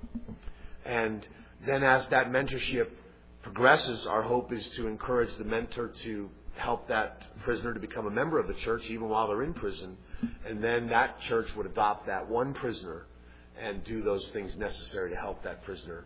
And then as that mentorship progresses, our hope is to encourage the mentor to help that prisoner to become a member of the church even while they're in prison, and then that church would adopt that one prisoner and do those things necessary to help that prisoner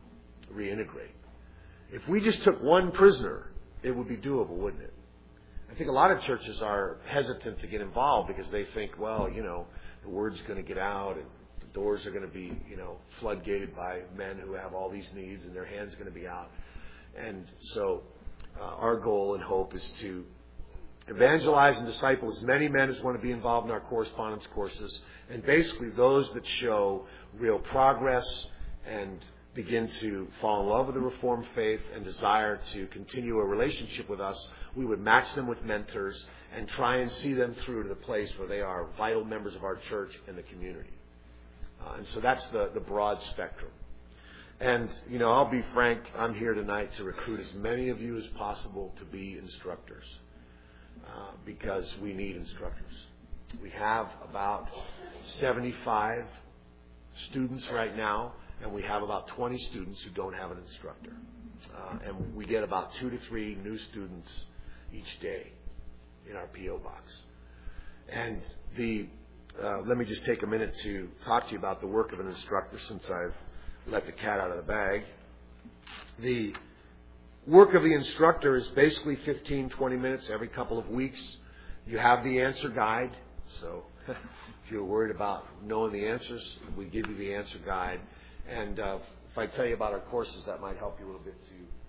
reintegrate. If we just took one prisoner, it would be doable, wouldn't it? I think a lot of churches are hesitant to get involved because they think, well, the word's going to get out and the doors are going to be, floodgated by men who have all these needs and their hand's going to be out. And so our goal and hope is to evangelize and disciple as many men as want to be involved in our correspondence courses, and basically those that show real progress and begin to fall in love with the Reformed faith and desire to continue a relationship with us, we would match them with mentors and try and see them through to the place where they are vital members of our church and the community. And so that's the broad spectrum. And, I'll be frank, I'm here tonight to recruit as many of you as possible to be instructors, because we need instructors. We have about 75 students right now, and we have about 20 students who don't have an instructor. And we get about 2 to 3 new students each day in our P.O. box. And let me just take a minute to talk to you about the work of an instructor, since I've let the cat out of the bag. The work of the instructor is basically 15, 20 minutes every couple of weeks. You have the answer guide, so if you're worried about knowing the answers, we give you the answer guide. And if I tell you about our courses, that might help you a little bit to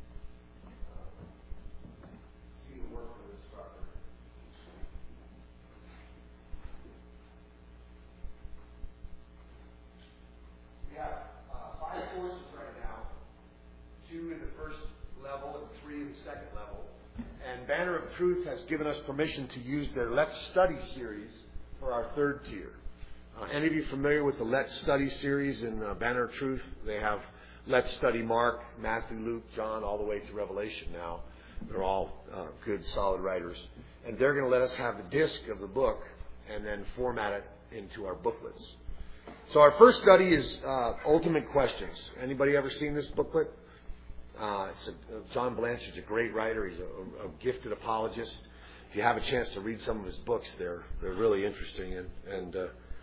see the work of the instructor. We have 5 courses right now, 2 in the first level and 3 in the second level. And Banner of Truth has given us permission to use their Let's Study series for our 3rd tier. Any of you familiar with the Let's Study series in Banner of Truth? They have Let's Study Mark, Matthew, Luke, John, all the way to Revelation now. They're all good, solid writers. And they're going to let us have the disc of the book and then format it into our booklets. So our first study is Ultimate Questions. Anybody ever seen this booklet? John Blanchard's a great writer. He's a gifted apologist. If you have a chance to read some of his books, they're really interesting and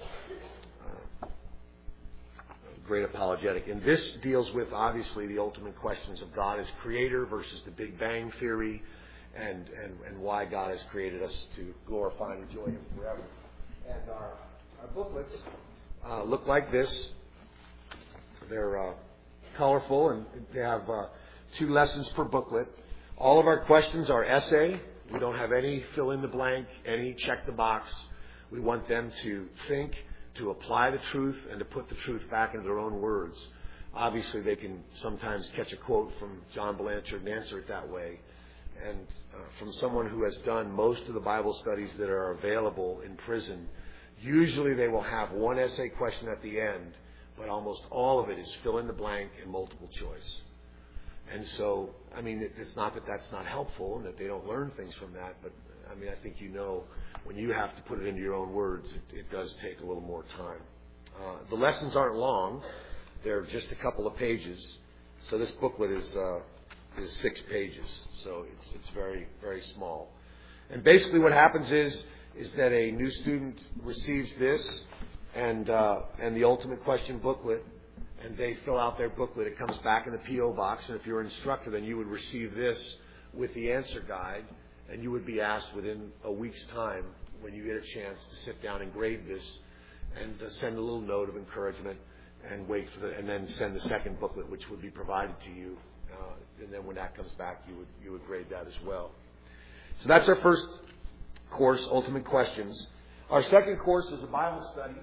great apologetic. And this deals with, obviously, the ultimate questions of God as creator versus the Big Bang Theory, and why God has created us to glorify and enjoy Him forever. And our booklets look like this. They're colorful, and they have 2 lessons per booklet. All of our questions are essay. We don't have any fill in the blank, any check the box. We want them to think, to apply the truth, and to put the truth back into their own words. Obviously, they can sometimes catch a quote from John Blanchard and answer it that way. And from someone who has done most of the Bible studies that are available in prison, usually they will have 1 essay question at the end, but almost all of it is fill in the blank and multiple choice. And so, it's not that that's not helpful and that they don't learn things from that, but I think when you have to put it into your own words, it does take a little more time. The lessons aren't long. They're just a couple of pages. So this booklet is 6 pages. So it's very, very small. And basically what happens is that a new student receives this and the Ultimate Question booklet, and they fill out their booklet. It comes back in the P.O. box, and if you're an instructor, then you would receive this with the answer guide, and you would be asked within a week's time, when you get a chance, to sit down and grade this and send a little note of encouragement and and then send the second booklet, which would be provided to you. And then when that comes back, you would grade that as well. So that's our first course, Ultimate Questions. Our second course is a Bible study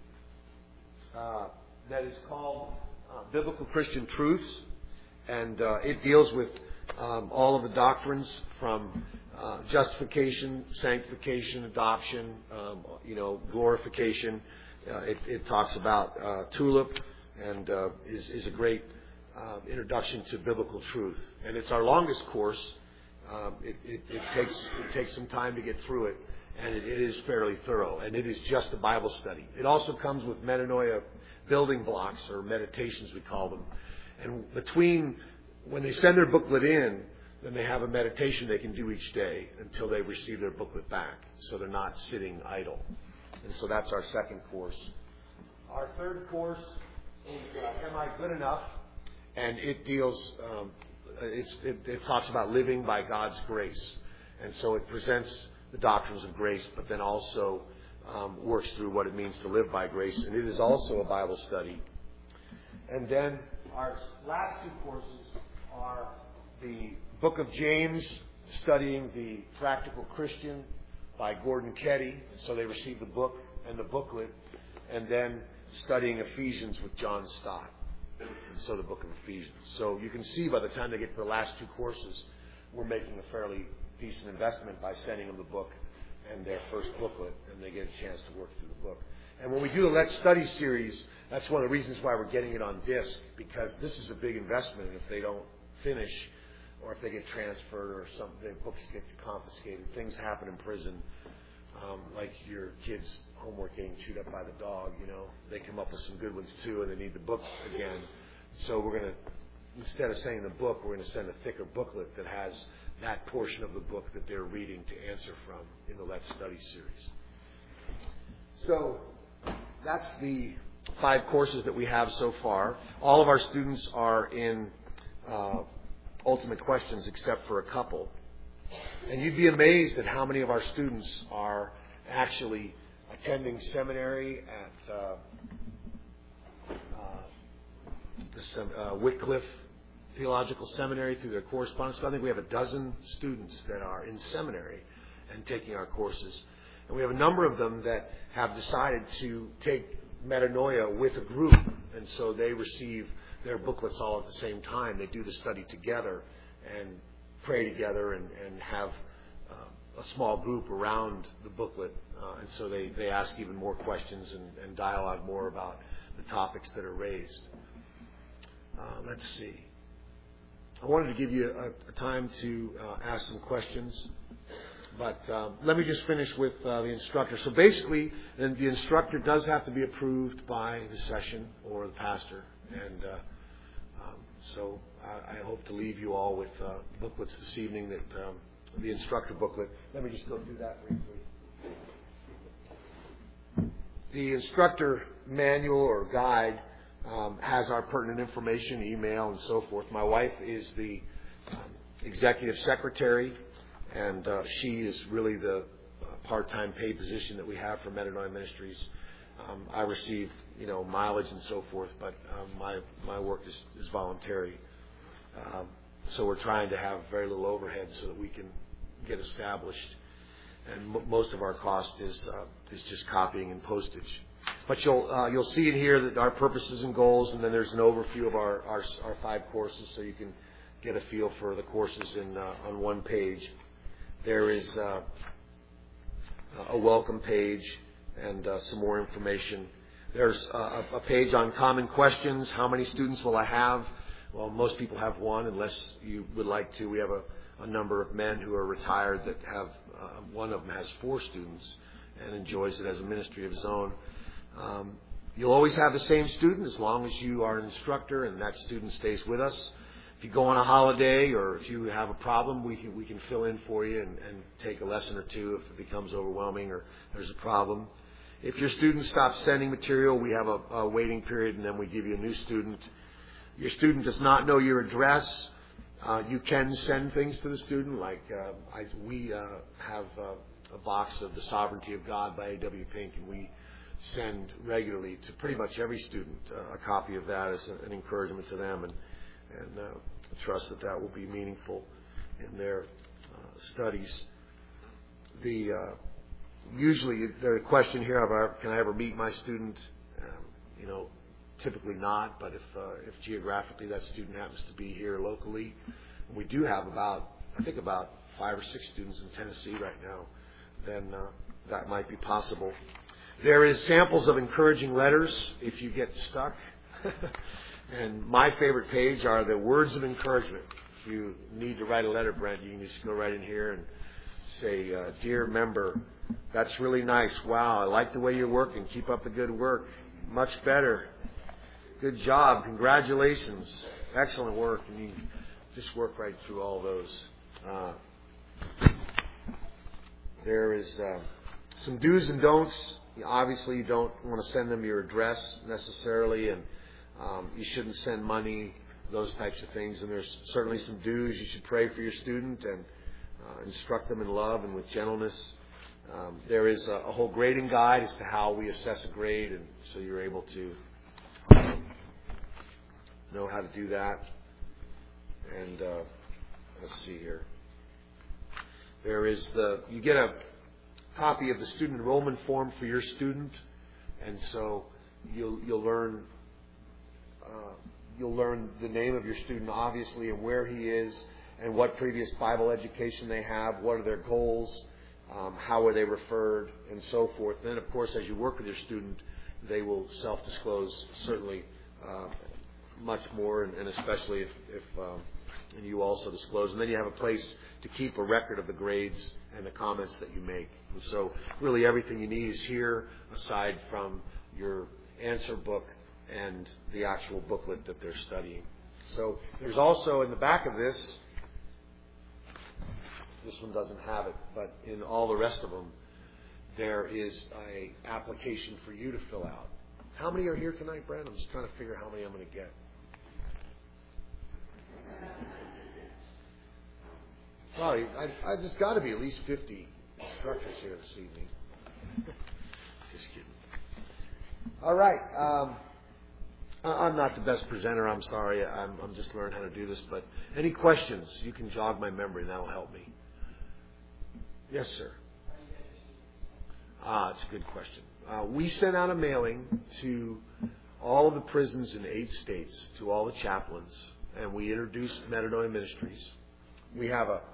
that is called Biblical Christian Truths, and it deals with all of the doctrines from justification, sanctification, adoption, glorification. It talks about TULIP, and is a great introduction to biblical truth. And it's our longest course. It takes some time to get through it, and it is fairly thorough. And it is just a Bible study. It also comes with metanoia building blocks, or meditations we call them. And when they send their booklet in, then they have a meditation they can do each day until they receive their booklet back, so they're not sitting idle. And so that's our second course. Our third course is Am I Good Enough? And it deals, it talks about living by God's grace. And so it presents the doctrines of grace, but then also works through what it means to live by grace. And it is also a Bible study. And then our last two courses are the Book of James, studying the Practical Christian by Gordon Ketty. So they receive the book and the booklet. And then studying Ephesians with John Stott. And so the book of Ephesians. So you can see by the time they get to the last two courses, we're making a fairly decent investment by sending them the book and their first booklet, and they get a chance to work through the book. And when we do the Let's Study series, that's one of the reasons why we're getting it on disc, because this is a big investment. If they don't finish, or if they get transferred, or something, their books get confiscated, things happen in prison, like your kids' homework getting chewed up by the dog. They come up with some good ones too, and they need the book again. So we're going to, instead of sending the book, we're going to send a thicker booklet that has that portion of the book that they're reading to answer from in the Let's Study series. So that's the 5 courses that we have so far. All of our students are in Ultimate Questions except for a couple. And you'd be amazed at how many of our students are actually attending seminary at Wycliffe Theological Seminary through their correspondence. I think we have 12 students that are in seminary and taking our courses. And we have a number of them that have decided to take metanoia with a group. And so they receive their booklets all at the same time. They do the study together and pray together and have a small group around the booklet. And so they ask even more questions and dialogue more about the topics that are raised. Let's see. I wanted to give you a time to ask some questions. But let me just finish with the instructor. So basically, the instructor does have to be approved by the session or the pastor. And so I hope to leave you all with booklets this evening, that the instructor booklet. Let me just go through that briefly. The instructor manual or guide has our pertinent information, email, and so forth. My wife is the executive secretary, and she is really the part-time paid position that we have for Metanoia Ministries. I receive, mileage and so forth, but my work is voluntary. So we're trying to have very little overhead so that we can get established. And most of our cost is just copying and postage. But you'll see in here that our purposes and goals, and then there's an overview of our 5 courses, so you can get a feel for the courses on one page. There is a welcome page and some more information. There's a page on common questions. How many students will I have? Well, most people have 1, unless you would like to. We have a number of men who are retired that have, one of them has 4 students and enjoys it as a ministry of his own. You'll always have the same student as long as you are an instructor and that student stays with us. If you go on a holiday or if you have a problem, we can fill in for you and take a lesson or two if it becomes overwhelming or there's a problem. If your student stops sending material, we have a waiting period, and then we give you a new student. Your student does not know your address. You can send things to the student, like we have a box of The Sovereignty of God by A.W. Pink, and we send regularly to pretty much every student a copy of that as an encouragement to them, and trust that will be meaningful in their studies. Usually there's a question here of, can I ever meet my student? Typically not, but if geographically that student happens to be here locally, we do have about 5 or 6 students in Tennessee right now, then that might be possible. There is samples of encouraging letters if you get stuck. And my favorite page are the words of encouragement. If you need to write a letter, Brent, you can just go right in here and say, dear member, that's really nice. Wow, I like the way you're working. Keep up the good work. Much better. Good job. Congratulations. Excellent work. And you just work right through all those. There is some do's and don'ts. Obviously, you don't want to send them your address necessarily, and you shouldn't send money, those types of things. And there's certainly some do's. You should pray for your student, and instruct them in love and with gentleness. There is a whole grading guide as to how we assess a grade, and so you're able to know how to do that. And let's see here. You get a copy of the student enrollment form for your student, and so you'll learn the name of your student, obviously, and where he is, and what previous Bible education they have, what are their goals, how are they referred, and so forth. Then, of course, as you work with your student, they will self-disclose certainly much more, and especially if and you also disclose. And then you have a place to keep a record of the grades and the comments that you make. And so really everything you need is here, aside from your answer book and the actual booklet that they're studying. So there's also in the back of this one doesn't have it, but in all the rest of them, there is an application for you to fill out. How many are here tonight, Brad? I'm just trying to figure how many I'm going to get. Sorry, I've just got to be at least 50 instructors here this evening. Just kidding. All right. I'm not the best presenter. I'm sorry. I'm just learning how to do this. But any questions? You can jog my memory, and that'll help me. Yes, sir. It's a good question. We sent out a mailing to all of the prisons in 8 states, to all the chaplains, and we introduced Metanoia Ministries. We have a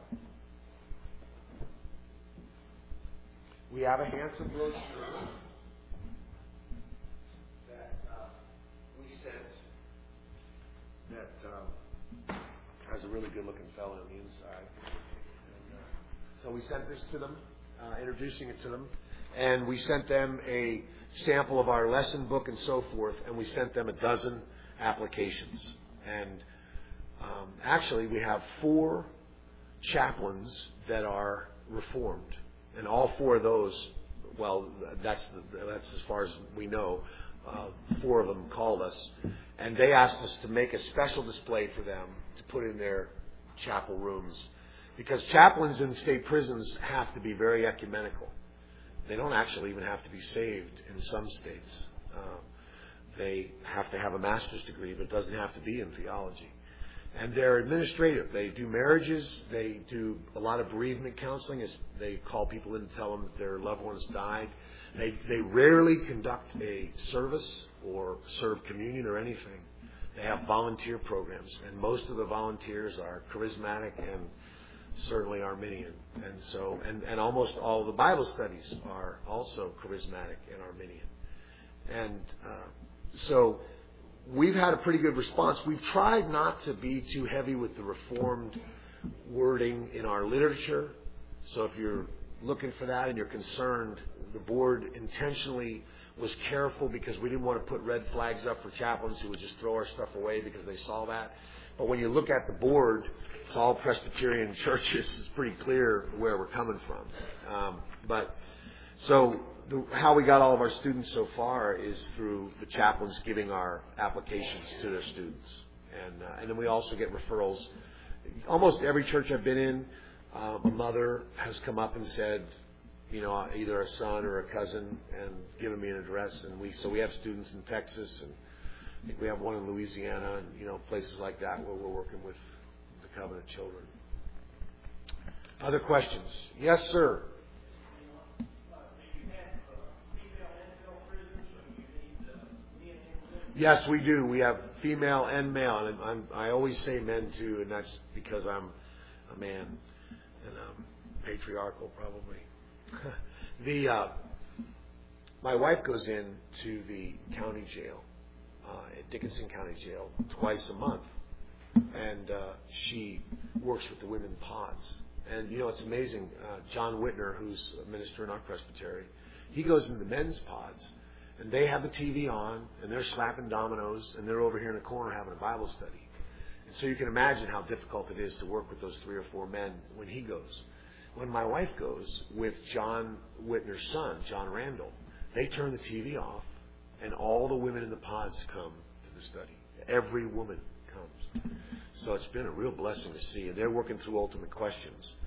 handsome brochure that we sent that has a really good-looking fellow on the inside. And, so we sent this to them, introducing it to them, and we sent them a sample of our lesson book and so forth, and we sent them a dozen applications. And actually, we have 4 chaplains that are Reformed, and all 4 of those, well, that's as far as we know. 4 of them called us, and they asked us to make a special display for them to put in their chapel rooms, because chaplains in state prisons have to be very ecumenical. They don't actually even have to be saved in some states. They have to have a master's degree, but it doesn't have to be in theology. And they're administrative. They do marriages. They do a lot of bereavement counseling. As they call people in to tell them that their loved ones died. They rarely conduct a service or serve communion or anything. They have volunteer programs, and most of the volunteers are charismatic and certainly Arminian. And so, and almost all of the Bible studies are also charismatic and Arminian. And so we've had a pretty good response. We've tried not to be too heavy with the Reformed wording in our literature. So if you're looking for that and you're concerned, the board intentionally was careful because we didn't want to put red flags up for chaplains who would just throw our stuff away because they saw that. But when you look at the board, it's all Presbyterian churches. It's pretty clear where we're coming from. How we got all of our students so far is through the chaplains giving our applications to their students. And then we also get referrals. Almost every church I've been in, a mother has come up and said, either a son or a cousin, and given me an address. And we have students in Texas, and I think we have one in Louisiana, and places like that where we're working with the Covenant children. Other questions? Yes, sir. Yes, we do. We have female and male, and I always say men too, and that's because I'm a man and I'm patriarchal, probably. My wife goes in to the county jail, at Dickinson County Jail, twice a month, and she works with the women pods. And it's amazing. John Whitner, who's a minister in our presbytery, he goes into the men's pods. And they have the TV on, and they're slapping dominoes, and they're over here in the corner having a Bible study. And so you can imagine how difficult it is to work with those 3 or 4 men when he goes. When my wife goes with John Whitner's son, John Randall, they turn the TV off, and all the women in the pods come to the study. Every woman comes. So it's been a real blessing to see. And they're working through Ultimate Questions.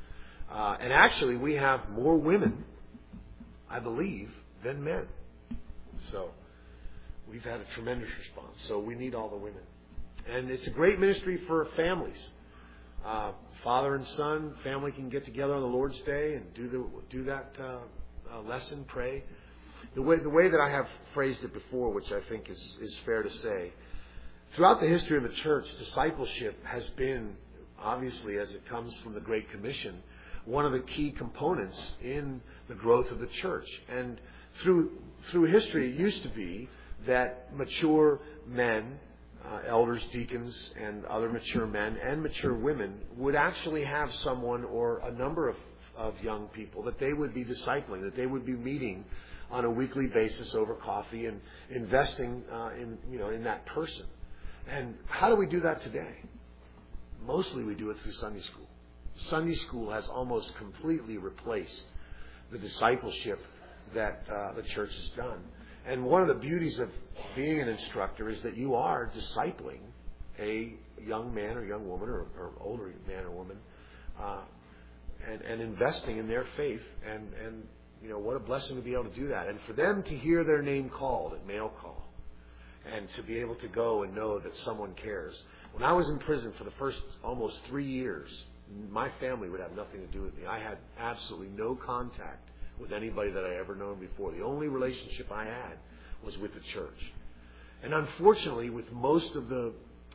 And actually, we have more women, I believe, than men. So we've had a tremendous response. So we need all the women. And it's a great ministry for families. Father and son, family can get together on the Lord's Day and do that lesson, pray. The way that I have phrased it before, which I think is fair to say, throughout the history of the church, discipleship has been, obviously, as it comes from the Great Commission, one of the key components in the growth of the church. And through history, it used to be that mature men, elders, deacons, and other mature men and mature women would actually have someone or a number of young people that they would be discipling, that they would be meeting on a weekly basis over coffee and investing in that person. And how do we do that today? Mostly we do it through Sunday school. Sunday school has almost completely replaced the discipleship that the church has done. And one of the beauties of being an instructor is that you are discipling a young man or young woman or older man or woman and investing in their faith. And what a blessing to be able to do that. And for them to hear their name called at mail call and to be able to go and know that someone cares. When I was in prison for the first almost 3 years, my family would have nothing to do with me. I had absolutely no contact with anybody that I ever known before. The only relationship I had was with the church. And unfortunately, with most of the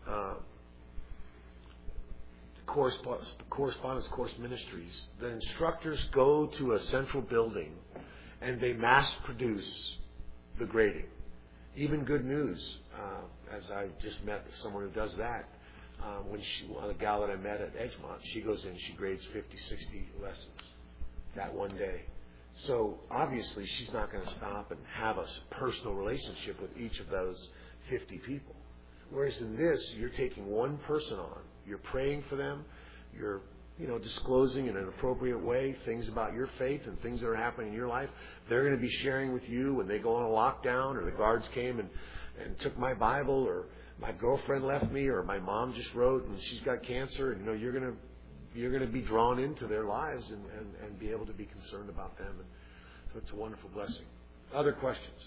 correspondence course ministries, the instructors go to a central building and they mass produce the grading. Even Good News, as I just met someone who does that, a gal that I met at Edgemont, she goes in, she grades 50, 60 lessons that one day. So obviously she's not going to stop and have a personal relationship with each of those 50 people. Whereas in this, you're taking one person on. You're praying for them. You're disclosing in an appropriate way things about your faith and things that are happening in your life. They're going to be sharing with you when they go on a lockdown, or the guards came and took my Bible, or my girlfriend left me, or my mom just wrote and she's got cancer. And you're going to be drawn into their lives and be able to be concerned about them. And so it's a wonderful blessing. Other questions?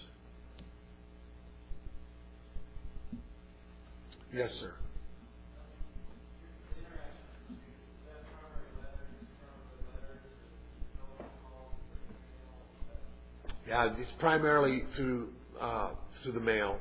Yes, sir. Yeah, it's primarily through the mail.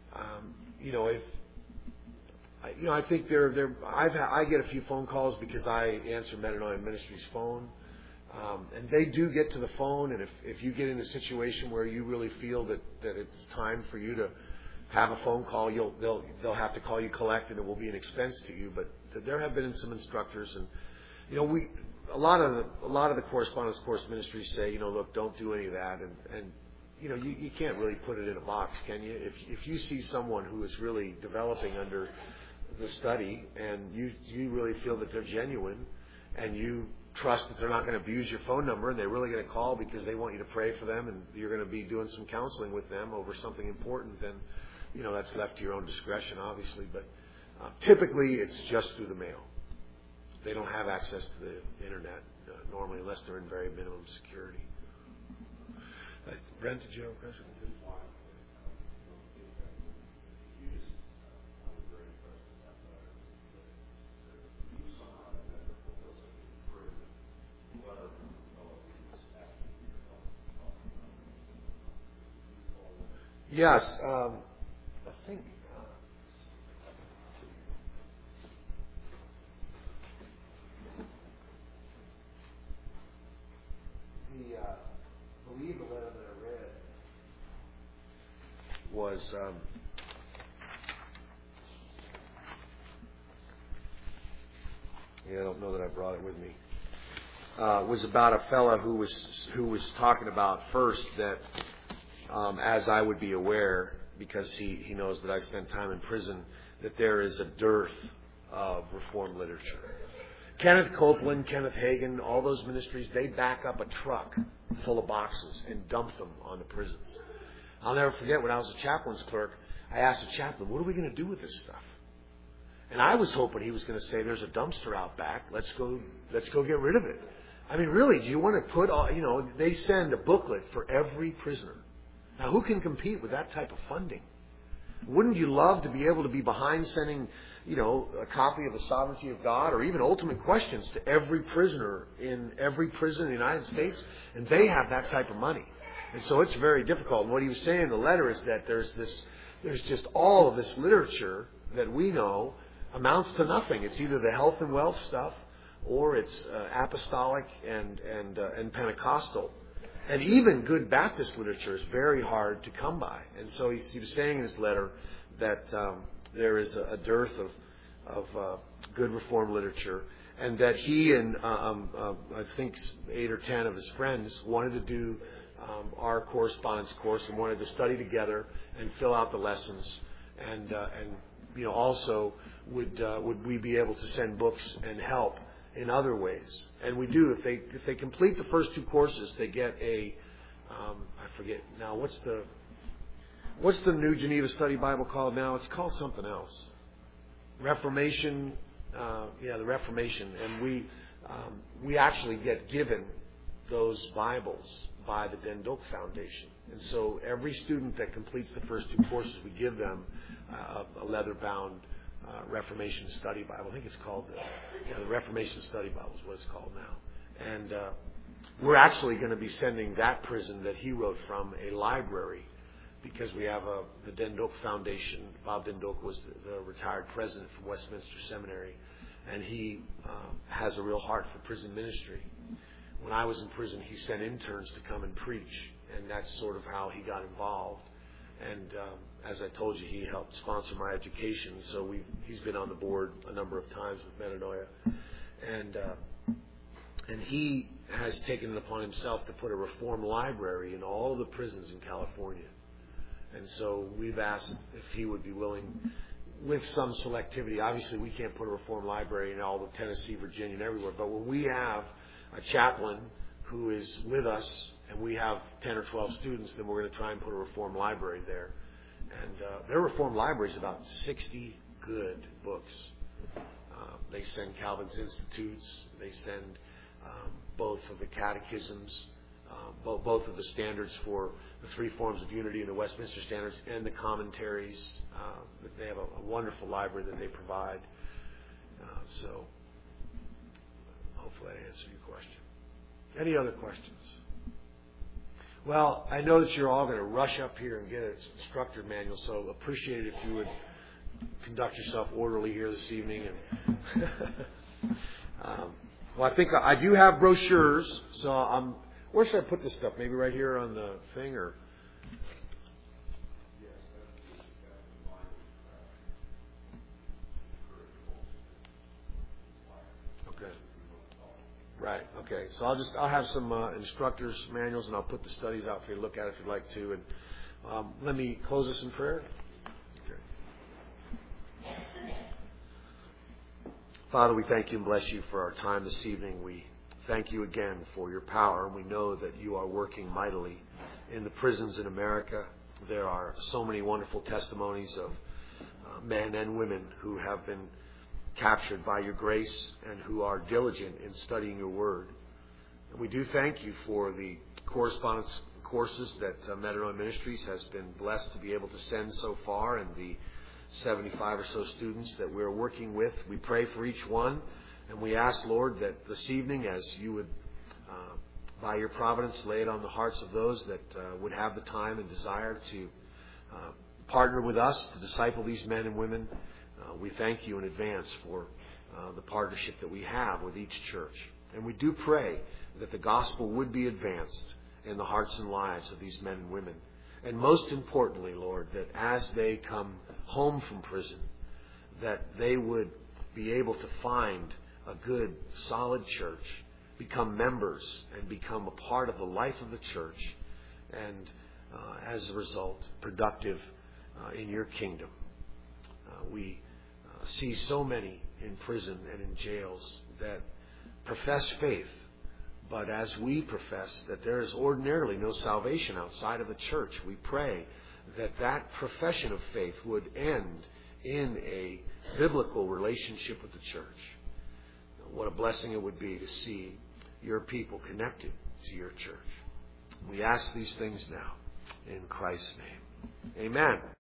I think I get a few phone calls because I answer Metanoia Ministries phone, and they do get to the phone. And if you get in a situation where you really feel that it's time for you to have a phone call, they'll have to call you collect, and it will be an expense to you. But there have been some instructors, and a lot of the correspondence course ministries say, look, don't do any of that, and you can't really put it in a box, can you? If you see someone who is really developing under the study, and you really feel that they're genuine, and you trust that they're not going to abuse your phone number, and they're really going to call because they want you to pray for them, and you're going to be doing some counseling with them over something important, then that's left to your own discretion, obviously. But typically, it's just through the mail. They don't have access to the internet normally, unless they're in very minimum security. Brent, did you have a question? Yes, I think. I believe the letter that I read was I don't know that I brought it with me. Was about a fella who was talking about first that as I would be aware, because he knows that I spent time in prison, that there is a dearth of Reformed literature. Kenneth Copeland, Kenneth Hagin, all those ministries, they back up a truck full of boxes and dump them on the prisons. I'll never forget when I was a chaplain's clerk, I asked the chaplain, what are we going to do with this stuff? And I was hoping he was going to say, there's a dumpster out back, let's go get rid of it. I mean, really, do you want to put all, they send a booklet for every prisoner. Now, who can compete with that type of funding? Wouldn't you love to be able to be behind sending, a copy of The Sovereignty of God or even Ultimate Questions to every prisoner in every prison in the United States? And they have that type of money. And so it's very difficult. And what he was saying in the letter is that there's just all of this literature that we know amounts to nothing. It's either the health and wealth stuff or it's apostolic and Pentecostal. And even good Baptist literature is very hard to come by. And so he was saying in his letter that there is a dearth of good Reformed literature, and that he and I think 8 or 10 of his friends wanted to do our correspondence course and wanted to study together and fill out the lessons. And also would we be able to send books and help in other ways? And we do. If they complete the first 2 courses, they get a I forget now what's the New Geneva Study Bible called now? It's called something else. Reformation, the Reformation, and we actually get given those Bibles by the Den Doak Foundation. And so every student that completes the first 2 courses, we give them a leather-bound Reformation Study Bible. I think it's called the Reformation Study Bible is what it's called now. And we're actually going to be sending that prison that he wrote from a library, because we have the Den Doak Foundation. Bob Den Doak was the retired president from Westminster Seminary, and he has a real heart for prison ministry. When I was in prison, he sent interns to come and preach, and that's sort of how he got involved. And as I told you, he helped sponsor my education, so he's been on the board a number of times with Metanoia. And he has taken it upon himself to put a Reformed library in all of the prisons in California. And so we've asked if he would be willing, with some selectivity. Obviously, we can't put a Reformed library in all of Tennessee, Virginia, and everywhere. But when we have a chaplain who is with us and we have 10 or 12 students, then we're going to try and put a Reformed library there. And their Reformed library is about 60 good books. They send Calvin's Institutes. They send both of the catechisms, both of the standards for the 3 forms of unity and the Westminster Standards, and the commentaries. They have a wonderful library that they provide. So hopefully that answered your question. Any other questions? Well, I know that you're all going to rush up here and get an instructor manual, so appreciate it if you would conduct yourself orderly here this evening. And well, I think I do have brochures, so where should I put this stuff? Maybe right here on the thing, or? Okay. Right. Okay. So I'll have some instructors manuals, and I'll put the studies out for you to look at if you'd like to. And let me close this in prayer. Father, we thank you and bless you for our time this evening. We thank you again for your power, and we know that you are working mightily in the prisons in America. There are so many wonderful testimonies of men and women who have been captured by your grace and who are diligent in studying your word. And we do thank you for the correspondence courses that Metanoia Ministries has been blessed to be able to send so far, and the 75 or so students that we're working with. We pray for each one, and we ask, Lord, that this evening, as you would, by your providence, lay it on the hearts of those that would have the time and desire to partner with us to disciple these men and women. We thank you in advance for the partnership that we have with each church. And we do pray that the gospel would be advanced in the hearts and lives of these men and women. And most importantly, Lord, that as they come home from prison, that they would be able to find a good, solid church, become members, and become a part of the life of the church, and as a result, productive in your kingdom. We see so many in prison and in jails that profess faith, but as we profess that there is ordinarily no salvation outside of the church, we pray that that profession of faith would end in a biblical relationship with the church. What a blessing it would be to see your people connected to your church. We ask these things now in Christ's name. Amen.